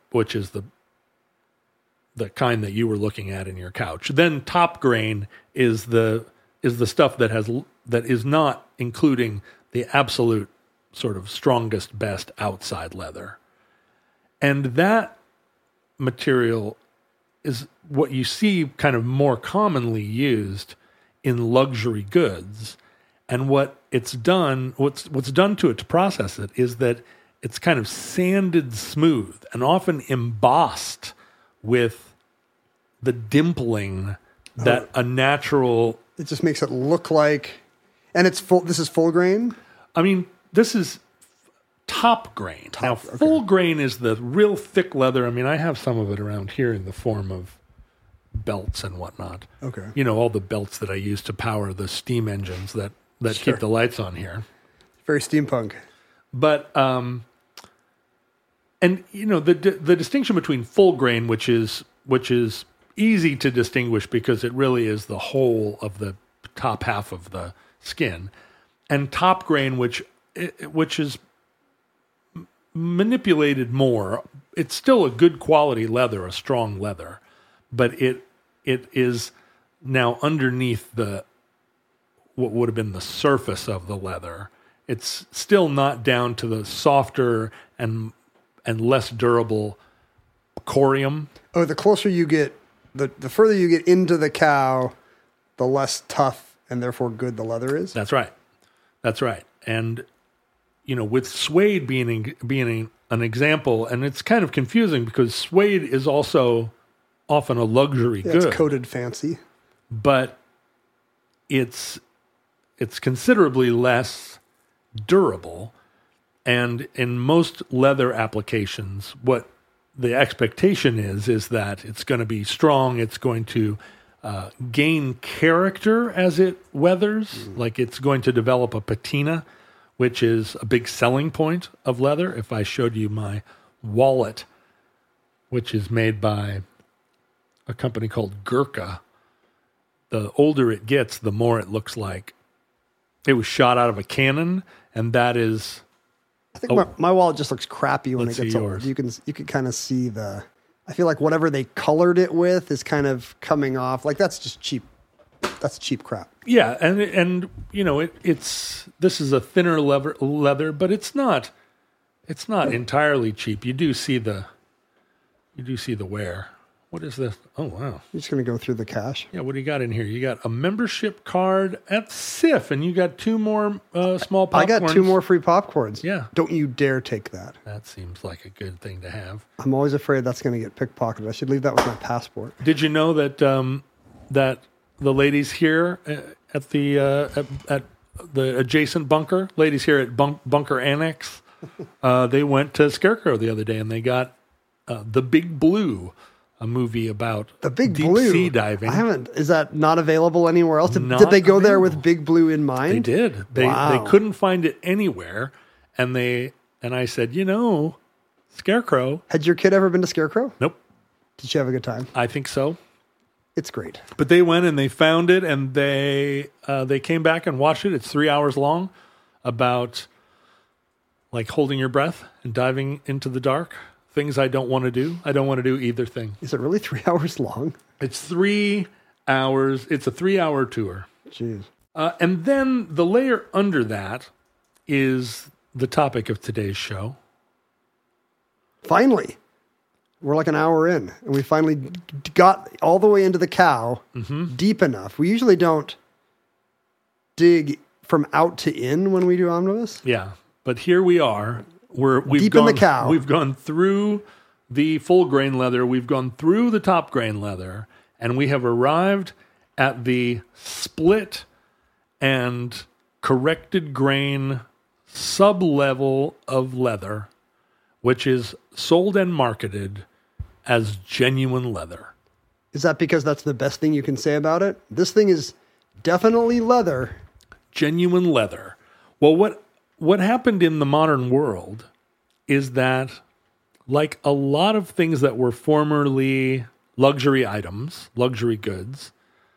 kind that you were looking at in your couch. Then top grain is the stuff that is not including the absolute sort of strongest, best outside leather. And that material is what you see kind of more commonly used in luxury goods. And what's done to it to process it is that it's kind of sanded smooth and often embossed with the dimpling that a natural... It just makes it look like... And it's full. This is full grain? I mean, this is top grain. Now, full grain is the real thick leather. I mean, I have some of it around here in the form of belts and whatnot. Okay. You know, all the belts that I use to power the steam engines that Sure. keep the lights on here. Very steampunk. But and you know the distinction between full grain, which is easy to distinguish because it really is the whole of the top half of the skin, and top grain, which is manipulated more. It's still a good quality leather, a strong leather, but it is now underneath what would have been the surface of the leather. It's still not down to the softer and less durable corium. Oh, the closer you get, the further you get into the cow, the less tough and therefore good the leather is. That's right. And you know, with suede being an example, and it's kind of confusing because suede is also often a luxury good. It's coated fancy, but it's considerably less durable. And in most leather applications, what the expectation is that it's going to be strong. It's going to gain character as it weathers. Like it's going to develop a patina, which is a big selling point of leather. If I showed you my wallet, which is made by a company called Gurkha, the older it gets, the more it looks like it was shot out of a cannon, and that is. I think my wallet just looks crappy when it Let's gets see old. yours. You can kind of see I feel like whatever they colored it with is kind of coming off. Like that's just cheap. That's cheap crap. Yeah, and you know this is a thinner leather, but it's not entirely cheap. You do see the wear. What is this? Oh wow! You're just gonna go through the cash. Yeah, what do you got in here? You got a membership card at SIF, and you got 2 more small popcorns. I got 2 more free popcorns. Yeah. Don't you dare take that. That seems like a good thing to have. I'm always afraid that's going to get pickpocketed. I should leave that with my passport. Did you know that that the ladies here at the adjacent bunker, ladies here at Bunker Annex, they went to Scarecrow the other day and they got The Big Blue, a movie about The Big deep Blue sea diving. Is that not available anywhere else? Did Not they go there available. with Big Blue in mind? They did. They couldn't find it anywhere, and I said, Scarecrow. Had your kid ever been to Scarecrow? Nope. Did she have a good time? I think so. It's great. But they went and they found it, and they came back and watched it. It's 3 hours long, about like holding your breath and diving into the dark. Things I don't want to do. I don't want to do either thing. Is it really 3 hours long? It's 3 hours. It's a 3-hour tour. Jeez. And then the layer under that is the topic of today's show. Finally. We're like an hour in, and we finally got all the way into the cow deep enough. We usually don't dig from out to in when we do Omnibus. Yeah, but here we are. We've Deep gone, in the cow. We've gone through the full grain leather. We've gone through the top grain leather, and we have arrived at the split and corrected grain sub-level of leather, which is sold and marketed as genuine leather. Is that because that's the best thing you can say about it? This thing is definitely leather. Genuine leather. Well, what happened in the modern world is that, like a lot of things that were formerly luxury items, luxury goods,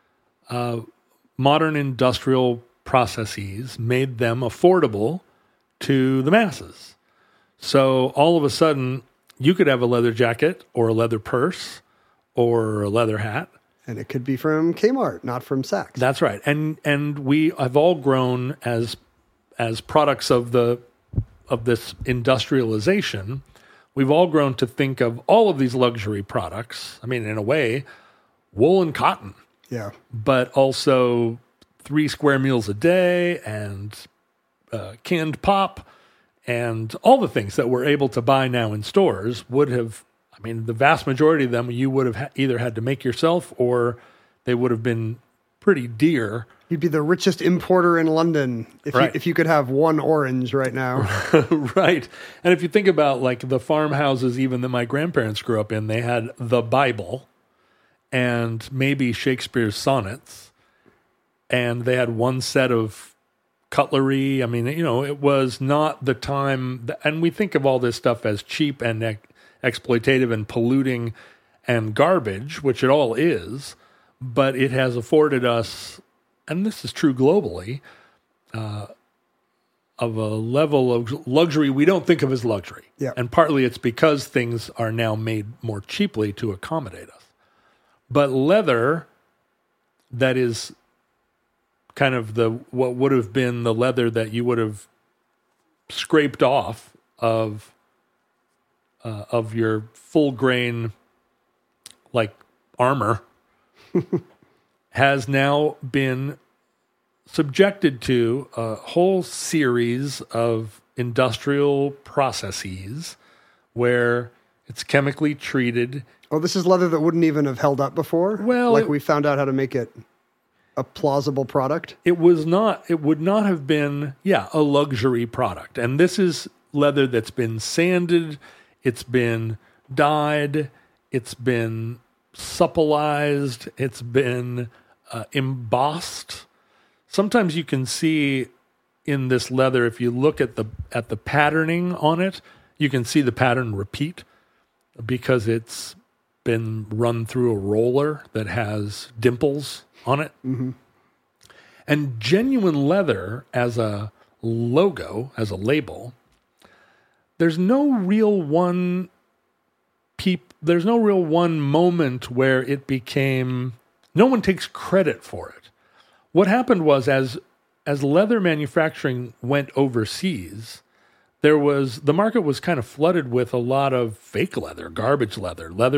modern industrial processes made them affordable to the masses. So all of a sudden, you could have a leather jacket or a leather purse or a leather hat. And it could be from Kmart, not from Saks. That's right. And we have all grown as products of this industrialization. We've all grown to think of all of these luxury products. I mean, in a way, wool and cotton. Yeah. But also 3 square meals a day and canned pop and all the things that we're able to buy now in stores would have, I mean, the vast majority of them you would have either had to make yourself or they would have been pretty dear. You'd be the richest importer in London if you could have one orange right now. Right. And if you think about like the farmhouses even that my grandparents grew up in, they had the Bible and maybe Shakespeare's sonnets, and they had one set of cutlery. I mean, it was not the time, and we think of all this stuff as cheap and exploitative and polluting and garbage, which it all is, but it has afforded us, and this is true globally, of a level of luxury we don't think of as luxury. Yeah. And partly it's because things are now made more cheaply to accommodate us. But leather, that is kind of what would have been the leather that you would have scraped off of your full grain like armor, has now been subjected to a whole series of industrial processes where it's chemically treated. Oh, this is leather that wouldn't even have held up before? Well, like we found out how to make it a plausible product? It would not have been, a luxury product. And this is leather that's been sanded, it's been dyed, it's been supplized, it's been embossed. Sometimes you can see in this leather, if you look at the patterning on it, you can see the pattern repeat because it's been run through a roller that has dimples on it. Mm-hmm. And genuine leather as a logo, as a label, there's no real one moment where it became, no one takes credit for it. What happened was as leather manufacturing went overseas, the market was kind of flooded with a lot of fake leather, garbage leather. Leather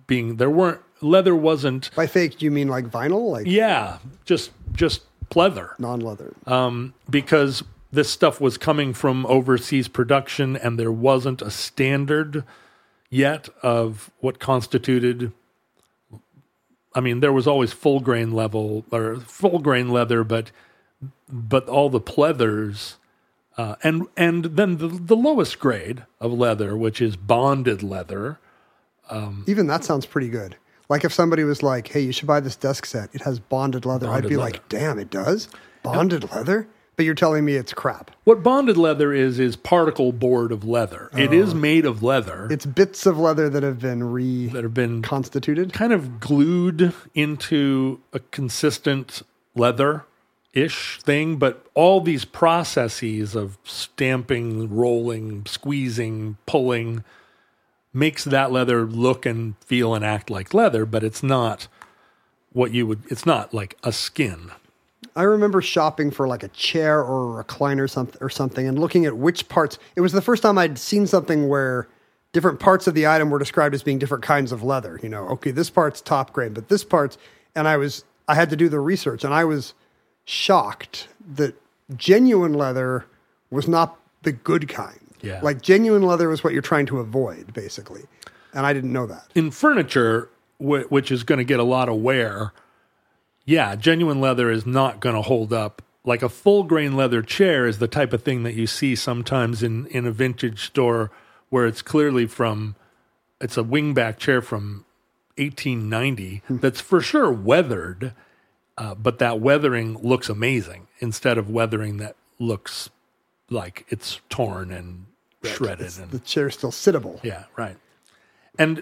wasn't. By fake, do you mean like vinyl? Just pleather. Non-leather. Because this stuff was coming from overseas production and there wasn't a standard yet of what constituted. I mean, there was always full grain leather, but all the pleathers, and then the lowest grade of leather, which is bonded leather. Even that sounds pretty good. Like if somebody was like, "Hey, you should buy this desk set. It has bonded leather." I'd be like, "Damn, it does? Bonded leather?" But you're telling me it's crap. What bonded leather is particle board of leather. It is made of leather. It's bits of leather that have been reconstituted, kind of glued into a consistent leather-ish thing. But all these processes of stamping, rolling, squeezing, pulling makes that leather look and feel and act like leather. But it's not it's not like a skin. I remember shopping for like a chair or a recliner or something and looking at which parts. It was the first time I'd seen something where different parts of the item were described as being different kinds of leather. Okay, this part's top grade, but this part's, and I had to do the research, and I was shocked that genuine leather was not the good kind. Yeah. Like genuine leather was what you're trying to avoid, basically. And I didn't know that. In furniture, which is going to get a lot of wear, genuine leather is not going to hold up. Like a full grain leather chair is the type of thing that you see sometimes in a vintage store where it's clearly it's a wingback chair from 1890 that's for sure weathered, but that weathering looks amazing instead of weathering that looks like it's torn and shredded. And the chair's still sittable. Yeah, right. And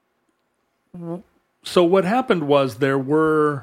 so what happened was there were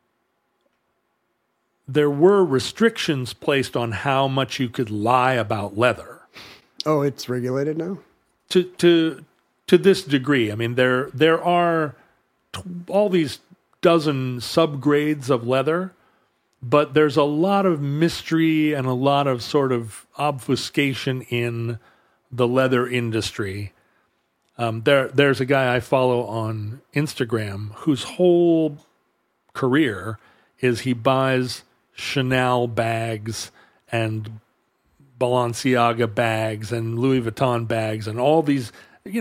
restrictions placed on how much you could lie about leather. Oh, it's regulated now? To this degree. I mean, there are all these dozen subgrades of leather, but there's a lot of mystery and a lot of sort of obfuscation in the leather industry. There's a guy I follow on Instagram whose whole career is he buys Chanel bags and Balenciaga bags and Louis Vuitton bags and all these,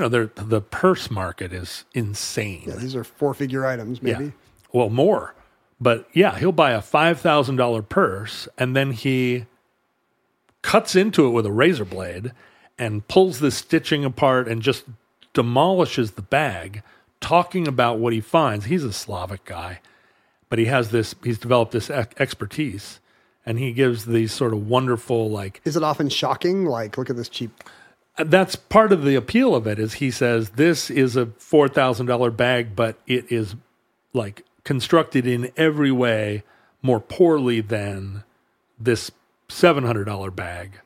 the purse market is insane. Yeah, these are 4-figure items, maybe. Yeah. Well, more. But yeah, he'll buy a $5,000 purse and then he cuts into it with a razor blade and pulls the stitching apart and just demolishes the bag, talking about what he finds. He's a Slavic guy, but he's developed this expertise, and he gives these sort of wonderful, like... Is it often shocking? Like, look at this cheap... That's part of the appeal of it, is he says, this is a $4,000 bag, but it is, like, constructed in every way more poorly than this $700 bag.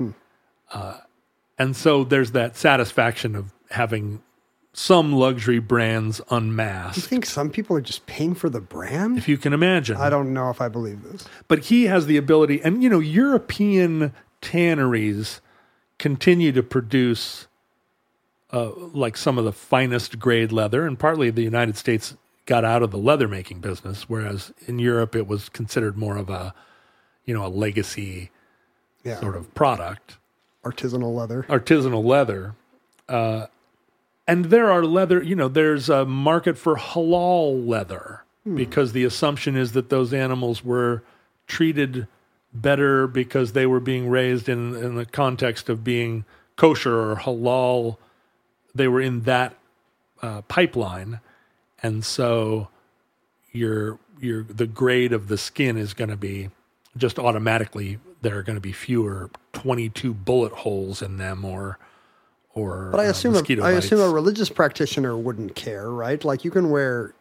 And so there's that satisfaction of having some luxury brands unmasked. You think some people are just paying for the brand? If you can imagine. I don't know if I believe this. But he has the ability, and European tanneries continue to produce like some of the finest grade leather, and partly the United States got out of the leather making business, whereas in Europe it was considered more of a legacy sort of product. Artisanal leather. And there are leather, there's a market for halal leather because the assumption is that those animals were treated better because they were being raised in the context of being kosher or halal. They were in that pipeline. And so the grade of the skin is going to be just automatically, there are going to be fewer 22 bullet holes in them or but I assume mosquito bites. I assume a religious practitioner wouldn't care, right? Like you can wear.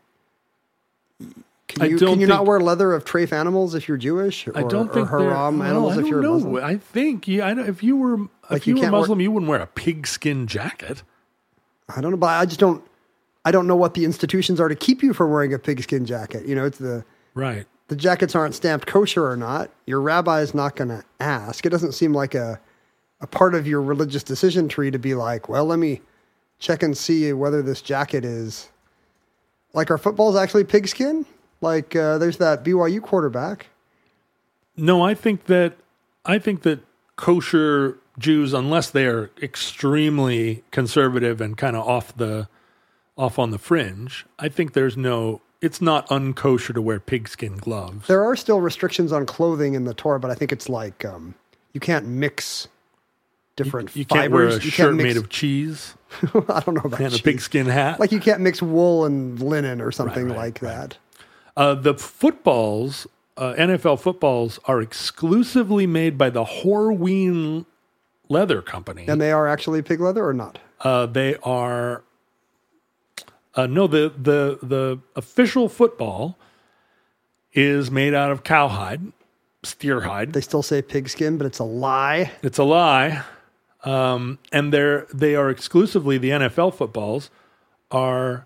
Can you not wear leather of treif animals if you're Jewish? Or, I don't think or haram animals if you're Muslim. I think if you were Muslim, you wouldn't wear a pigskin jacket. I don't know, but I don't know what the institutions are to keep you from wearing a pigskin jacket. It's right. The jackets aren't stamped kosher or not. Your rabbi is not going to ask. It doesn't seem like a part of your religious decision tree to be like, well, let me check and see whether this jacket is like our football's actually pigskin. Like there's that BYU quarterback. No, I think that kosher Jews, unless they are extremely conservative and kind of off on the fringe, I think it's not unkosher to wear pigskin gloves. There are still restrictions on clothing in the Torah, but I think it's like you can't mix different you fibers. Can't wear a shirt made of cheese. I don't know about and cheese. A pigskin hat. Like you can't mix wool and linen or something like that. The footballs, NFL footballs, are exclusively made by the Horween Leather Company. And they are actually pig leather or not? They are... no, the official football is made out of cowhide, steer hide. They still say pigskin, but it's a lie. It's a lie. And they are exclusively, the NFL footballs are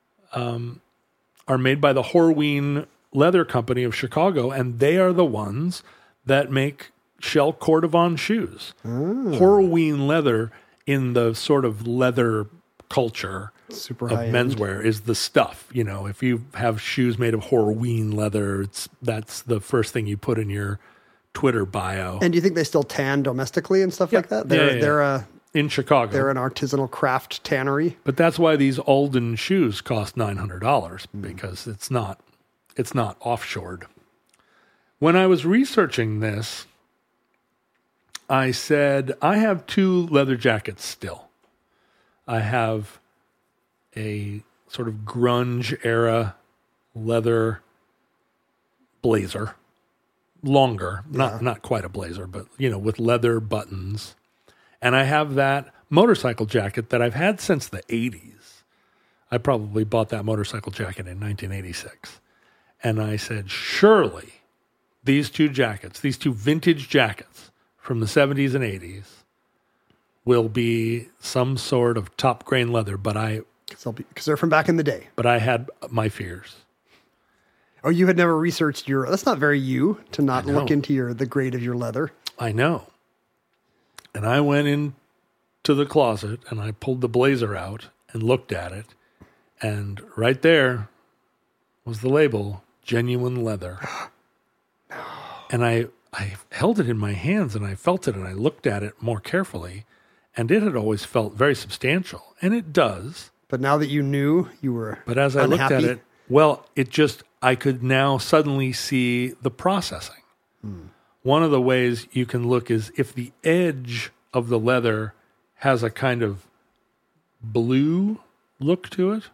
made by the Horween Leather Company of Chicago, and they are the ones that make Shell Cordovon shoes. Horween leather in the sort of leather culture super of high menswear is the stuff. If you have shoes made of Horween leather, that's the first thing you put in your Twitter bio. And do you think they still tan domestically and stuff like that? They're in Chicago. They're an artisanal craft tannery. But that's why these Alden shoes cost $900 because it's not offshored. When I was researching this, I said, I have 2 leather jackets still. I have a sort of grunge era leather blazer, longer, not quite a blazer, but with leather buttons. And I have that motorcycle jacket that I've had since the 80s. I probably bought that motorcycle jacket in 1986. And I said, surely these 2 jackets, these 2 vintage jackets from the 70s and 80s will be some sort of top grain leather, because they're from back in the day. But I had my fears. Oh, you had never researched that's not very you to not look into the grade of your leather. I know. And I went into the closet and I pulled the blazer out and looked at it. And right there was the label, genuine leather. No. And I held it in my hands and I felt it and I looked at it more carefully. And it had always felt very substantial. And it does. But now that you knew, you were But as I unhappy. looked at it, well, I could now suddenly see the processing. One of the ways you can look is if the edge of the leather has a kind of blue look to it.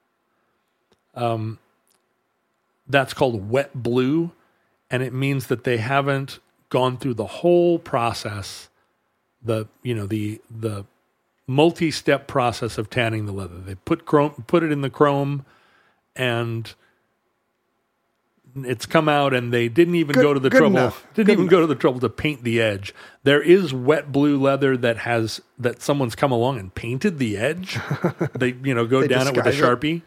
That's called wet blue, and it means that they haven't gone through the whole process, the multi-step process of tanning the leather. They put it in the chrome, and it's come out, and they didn't even go to the trouble. Go to the trouble to paint the edge. There is wet blue leather that someone's come along and painted the edge. They go down it with a Sharpie.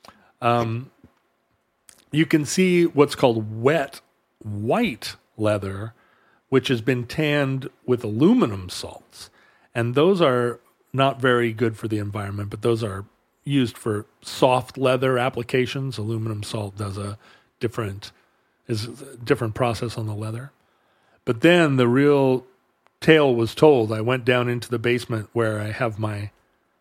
You can see what's called wet white leather, which has been tanned with aluminum salts, and those are not very good for the environment. But those are used for soft leather applications. Aluminum salt does a different process on the leather. But then the real tale was told. I went down into the basement where I have my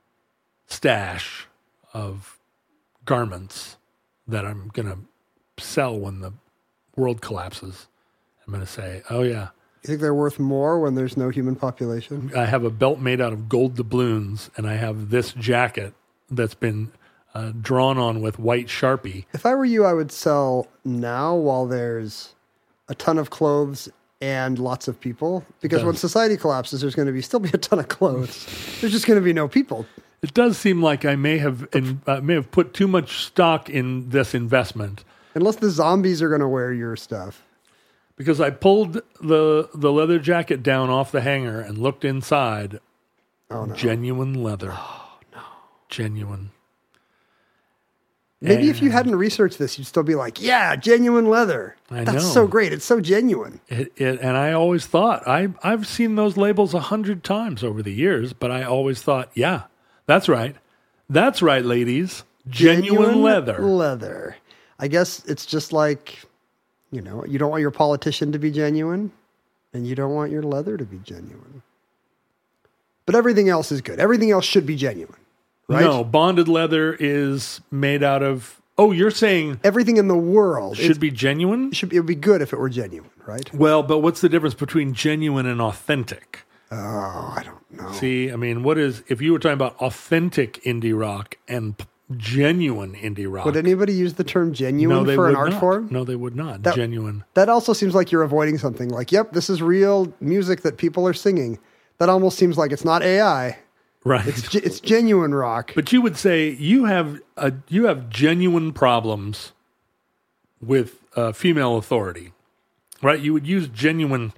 stash of garments that I'm going to sell when the world collapses. I'm going to say, oh yeah. You think they're worth more when there's no human population? I have a belt made out of gold doubloons, and I have this jacket that's been drawn on with white Sharpie. If I were you, I would sell now while there's a ton of clothes and lots of people. Because when society collapses, there's going to still be a ton of clothes. There's just going to be no people. It does seem like I may have put too much stock in this investment. Unless the zombies are going to wear your stuff. Because I pulled the leather jacket down off the hanger and looked inside. Oh, no. Genuine leather. Oh, no. Genuine. Maybe if you hadn't researched this, you'd still be like, yeah, genuine leather. That's so great. It's so genuine. And I always thought, I've seen those labels 100 times over the years, but I always thought, yeah, that's right. That's right, ladies. Genuine leather. Leather. I guess it's just like, you don't want your politician to be genuine, and you don't want your leather to be genuine. But everything else is good. Everything else should be genuine. Right? No, bonded leather is made out of... Oh, you're saying... Everything in the world... Should be genuine? It would be good if it were genuine, right? Well, but what's the difference between genuine and authentic? Oh, I don't know. See, I mean, if you were talking about authentic indie rock and genuine indie rock... Would anybody use the term genuine for an art form? No, they would not. Genuine. That also seems like you're avoiding something. Like, yep, this is real music that people are singing. That almost seems like it's not AI. Right. It's genuine rock. But you would say you have genuine problems with female authority, right? You would use genuine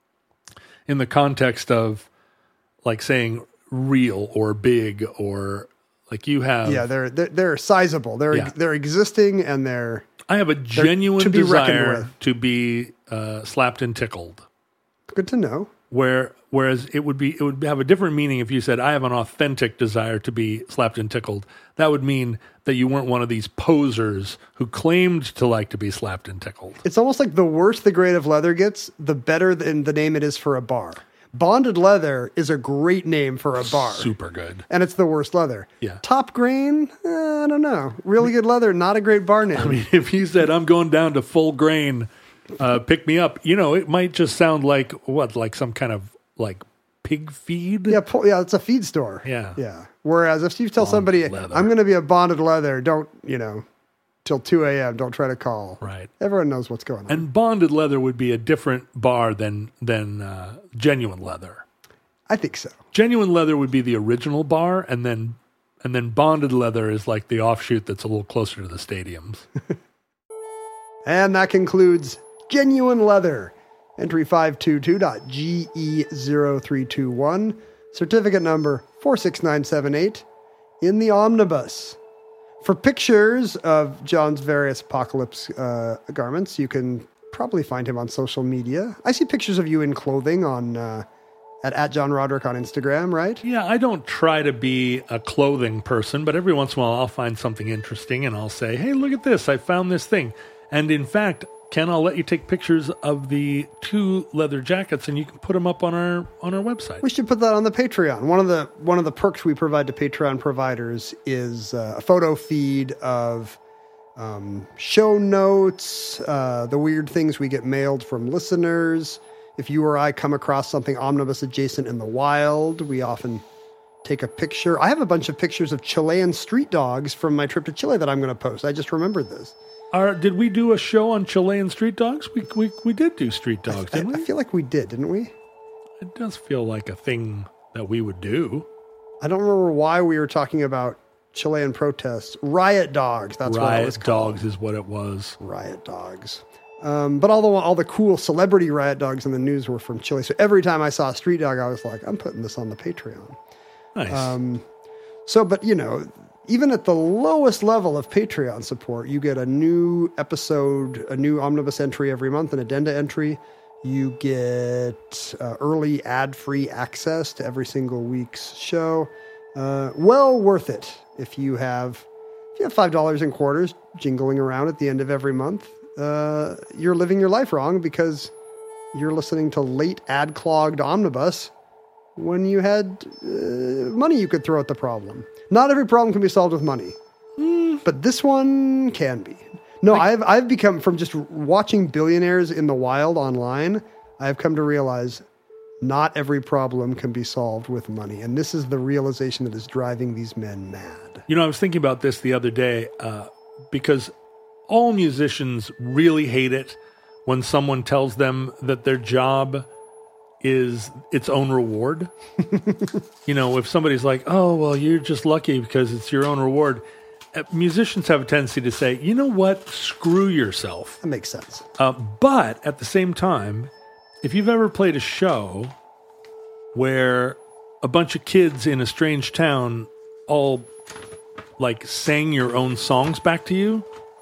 in the context of like saying real or big or like you have. Yeah, they're sizable. They're existing and they're. I have a genuine desire to be slapped and tickled. Good to know. Whereas it would have a different meaning if you said, I have an authentic desire to be slapped and tickled. That would mean that you weren't one of these posers who claimed to like to be slapped and tickled. It's almost like the worse the grade of leather gets, the better the name it is for a bar. Bonded leather is a great name for a bar. Super good. And it's the worst leather. Yeah. Top grain, I don't know. Really good leather, not a great bar name. I mean, if you said, I'm going down to full grain, pick me up, it might just sound like like some kind of like pig feed? Yeah, it's a feed store. Yeah. Whereas if you tell somebody, leather. I'm going to be a bonded leather, don't, till 2 a.m., don't try to call. Right. Everyone knows what's going on. And bonded leather would be a different bar than genuine leather. I think so. Genuine leather would be the original bar, and then bonded leather is like the offshoot that's a little closer to the stadiums. And that concludes Genuine Leather. Entry 522.GE0321. Certificate number 46978 in the omnibus. For pictures of John's various apocalypse garments, you can probably find him on social media. I see pictures of you in clothing on at John Roderick on Instagram, right? Yeah, I don't try to be a clothing person, but every once in a while I'll find something interesting and I'll say, hey, look at this. I found this thing. And in fact, Ken, I'll let you take pictures of the 2 leather jackets, and you can put them up on our website. We should put that on the Patreon. One of the perks we provide to Patreon providers is a photo feed of show notes, the weird things we get mailed from listeners. If you or I come across something omnibus adjacent in the wild, we often take a picture. I have a bunch of pictures of Chilean street dogs from my trip to Chile that I'm going to post. I just remembered this. Did we do a show on Chilean street dogs? We did do street dogs, didn't I we? feel like we did, didn't we? It does feel like a thing that we would do. I don't remember why we were talking about Chilean protests. Riot dogs, that's what it was Riot called. dogs is what it was. Riot dogs. But all the cool celebrity riot dogs in the news were from Chile. So every time I saw a street dog, I was like, I'm putting this on the Patreon. Nice. But even at the lowest level of Patreon support, you get a new episode, a new omnibus entry every month, an addenda entry. You get early ad-free access to every single week's show. Well worth it if you have $5 in quarters jingling around at the end of every month. You're living your life wrong because you're listening to late ad-clogged omnibus when you had money you could throw at the problem. Not every problem can be solved with money, but this one can be. No, I've become, from just watching billionaires in the wild online, I've come to realize not every problem can be solved with money. And this is the realization that is driving these men mad. I was thinking about this the other day because all musicians really hate it when someone tells them that their job is its own reward. If somebody's like, oh, well, you're just lucky because it's your own reward. Musicians have a tendency to say, you know what, screw yourself. That makes sense. But at the same time, if you've ever played a show where a bunch of kids in a strange town all sang your own songs back to you,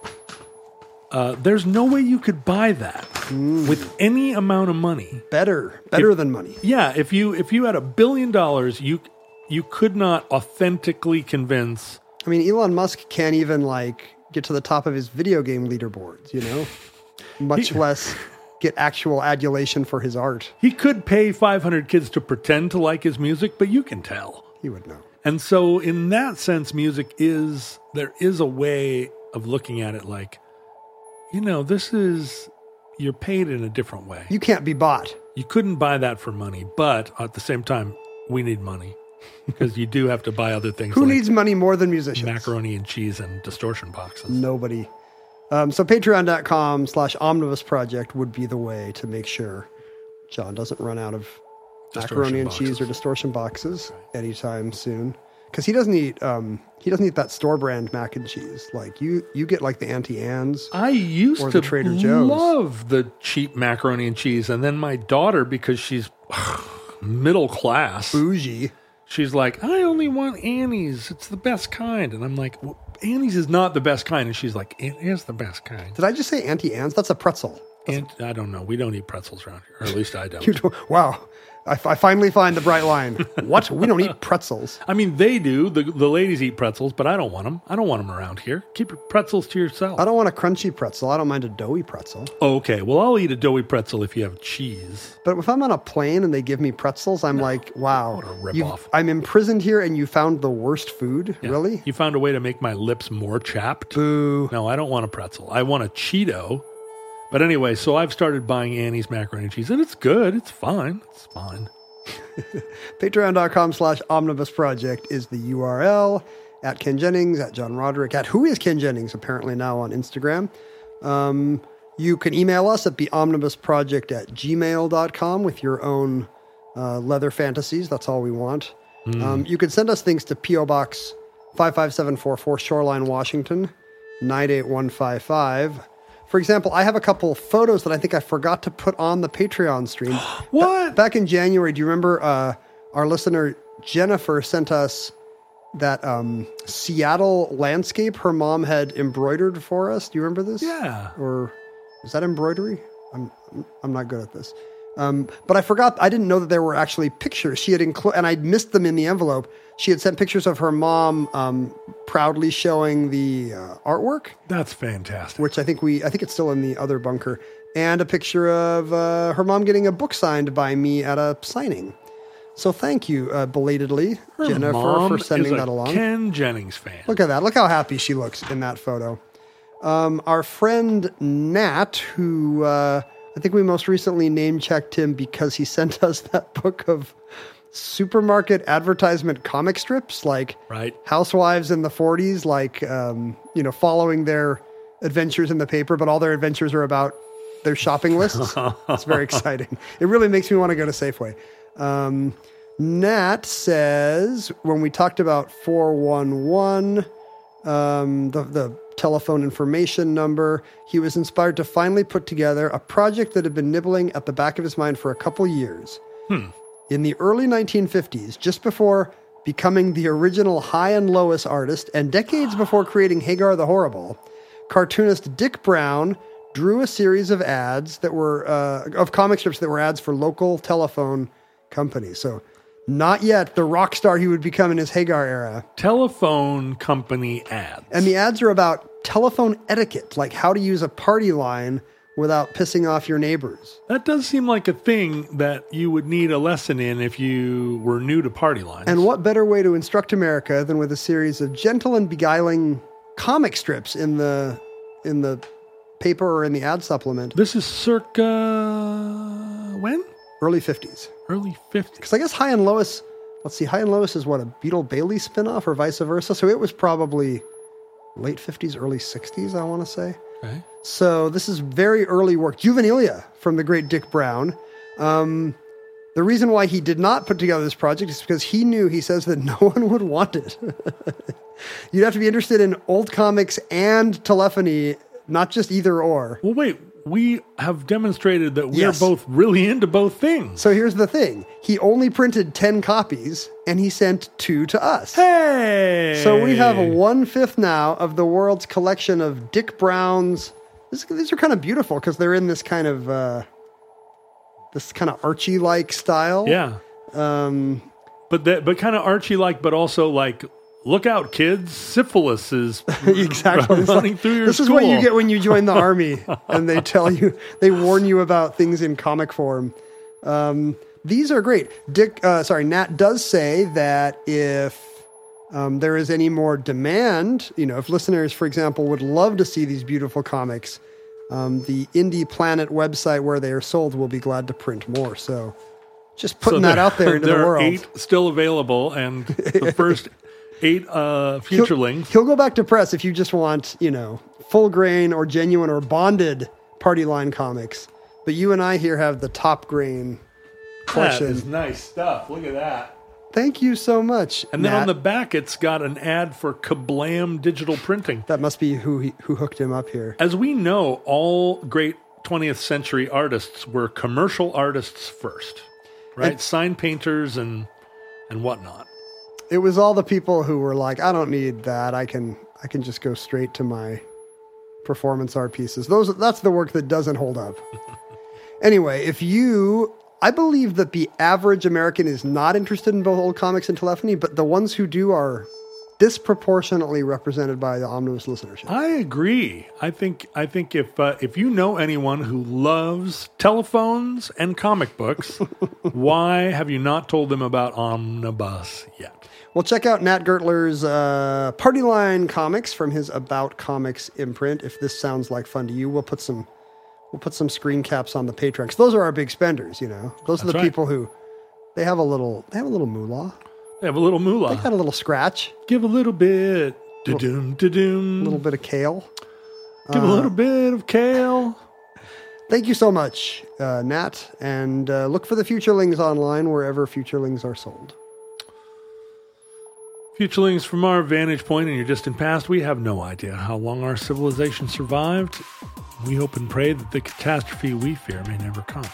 there's no way you could buy that with any amount of money. Better than money. Yeah, if you had $1 billion, you could not authentically convince. I mean, Elon Musk can't even get to the top of his video game leaderboards, much less get actual adulation for his art. He could pay 500 kids to pretend to like his music, but you can tell. He would know. And so in that sense, there is a way of looking at it you're paid in a different way. You can't be bought. You couldn't buy that for money, but at the same time, we need money because you do have to buy other things. Who needs money more than musicians? Macaroni and cheese and distortion boxes. Nobody. So patreon.com/omnibus project would be the way to make sure John doesn't run out of macaroni and cheese or distortion boxes anytime soon. Because he doesn't eat that store brand mac and cheese. You get the Auntie Anne's. I used or to the Trader Joe's. Love the cheap macaroni and cheese, and then my daughter, because she's middle class, bougie, she's like, I only want Annie's. It's the best kind, and I'm like, well, Annie's is not the best kind, and she's like, it is the best kind. Did I just say Auntie Anne's? That's a pretzel. And I don't know. We don't eat pretzels around here, or at least I don't. Wow. I finally find the bright line. What? We don't eat pretzels. I mean, they do. The ladies eat pretzels, but I don't want them. I don't want them around here. Keep your pretzels to yourself. I don't want a crunchy pretzel. I don't mind a doughy pretzel. Okay. Well, I'll eat a doughy pretzel if you have cheese. But if I'm on a plane and they give me pretzels, I'm like, wow. What a ripoff. I'm imprisoned here and you found the worst food? Yeah. Really? You found a way to make my lips more chapped? Boo. No, I don't want a pretzel. I want a Cheeto. But anyway, so I've started buying Annie's macaroni and cheese, and it's good. It's fine. It's fine. Patreon.com/omnibus project is the URL. At Ken Jennings, at John Roderick, at Who is Ken Jennings, apparently now on Instagram. You can email us at theomnibusproject@gmail.com with your own leather fantasies. That's all we want. You can send us things to P.O. Box 55744 Shoreline, Washington, 98155. For example, I have a couple photos that I think I forgot to put on the Patreon stream. What? Back in January, do you remember our listener Jennifer sent us that Seattle landscape her mom had embroidered for us? Do you remember this? Yeah. Or is that embroidery? I'm not good at this. But I forgot. I didn't know that there were actually pictures. She had and I'd missed them in the envelope. She had sent pictures of her mom proudly showing the artwork. That's fantastic. Which I think it's still in the other bunker. And a picture of her mom getting a book signed by me at a signing. So thank you, belatedly, Her Jennifer, mom for sending is a that along. Ken Jennings fan. Look at that. Look how happy she looks in that photo. Our friend Nat, who I think we most recently name-checked him because he sent us that book of supermarket advertisement comic strips, like Housewives in the 40s, like, following their adventures in the paper, but all their adventures are about their shopping lists. It's very exciting. It really makes me want to go to Safeway. Nat says, when we talked about 411, the telephone information number, he was inspired to finally put together a project that had been nibbling at the back of his mind for a couple years. In the early 1950s, just before becoming the original High and Lois artist, and decades before creating Hagar the Horrible, cartoonist Dick Brown drew a series of ads that were of comic strips that were ads for local telephone companies. So not yet the rock star he would become in his Hagar era. Telephone company ads. And the ads are about telephone etiquette, like how to use a party line without pissing off your neighbors. That does seem like a thing that you would need a lesson in if you were new to party lines. And what better way to instruct America than with a series of gentle and beguiling comic strips in the paper or in the ad supplement. This is circa when? Early 50s. Early 50s. Because I guess High and Lois, High and Lois is what, a Beetle Bailey spinoff or vice versa? So it was probably late 50s, early 60s, I want to say. Okay. So this is very early work. Juvenilia from the great Dick Brown. The reason why he did not put together this project is because he says that no one would want it. You'd have to be interested in old comics and telephony, not just either or. Well, wait. We have demonstrated that we are both really into both things. So here's the thing. He only printed 10 copies, and he sent 2 to us. Hey! So we have 1/5 now of the world's collection of Dick Brown's. These are kind of beautiful because they're in this kind of Archie-like style. Yeah. But kind of Archie-like, but also like, look out, kids! Syphilis is exactly running through your This school. is what you get when you join the army, and they warn you about things in comic form. These are great. Nat does say that if there is any more demand, if listeners, for example, would love to see these beautiful comics, the Indie Planet website where they are sold will be glad to print more. So just putting that out there into the world. There are 8 still available, and the first 8 futurelings. He'll go back to press if you just want, full grain or genuine or bonded party line comics. But you and I here have the top grain collection. That is nice stuff. Look at that. Thank you so much. And then on the back, it's got an ad for Kablam Digital Printing. That must be who hooked him up here. As we know, all great 20th century artists were commercial artists first, right? Sign painters and whatnot. It was all the people who were like, I don't need that. I can just go straight to my performance art pieces. That's the work that doesn't hold up. Anyway, I believe that the average American is not interested in both old comics and telephony, but the ones who do are disproportionately represented by the Omnibus listenership. I agree. I think if you know anyone who loves telephones and comic books, why have you not told them about Omnibus yet? Well, check out Nat Gertler's Party Line Comics from his About Comics imprint. If this sounds like fun to you, we'll put some screen caps on the Patreon. 'Cause those are our big spenders, Those are the people who they have a little moolah. They have a little moolah. They got a little scratch. Give a little bit. Da-doom, da-doom. A little bit of kale. Give a little bit of kale. Thank you so much, Nat. And look for the Futurelings online wherever Futurelings are sold. Futurelings, from our vantage point in your distant past, we have no idea how long our civilization survived. We hope and pray that the catastrophe we fear may never come.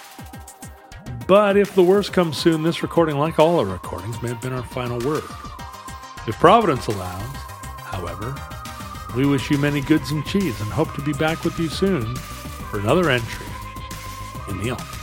But if the worst comes soon, this recording, like all our recordings, may have been our final word. If Providence allows, however, we wish you many goods and cheese and hope to be back with you soon for another entry in the Elm.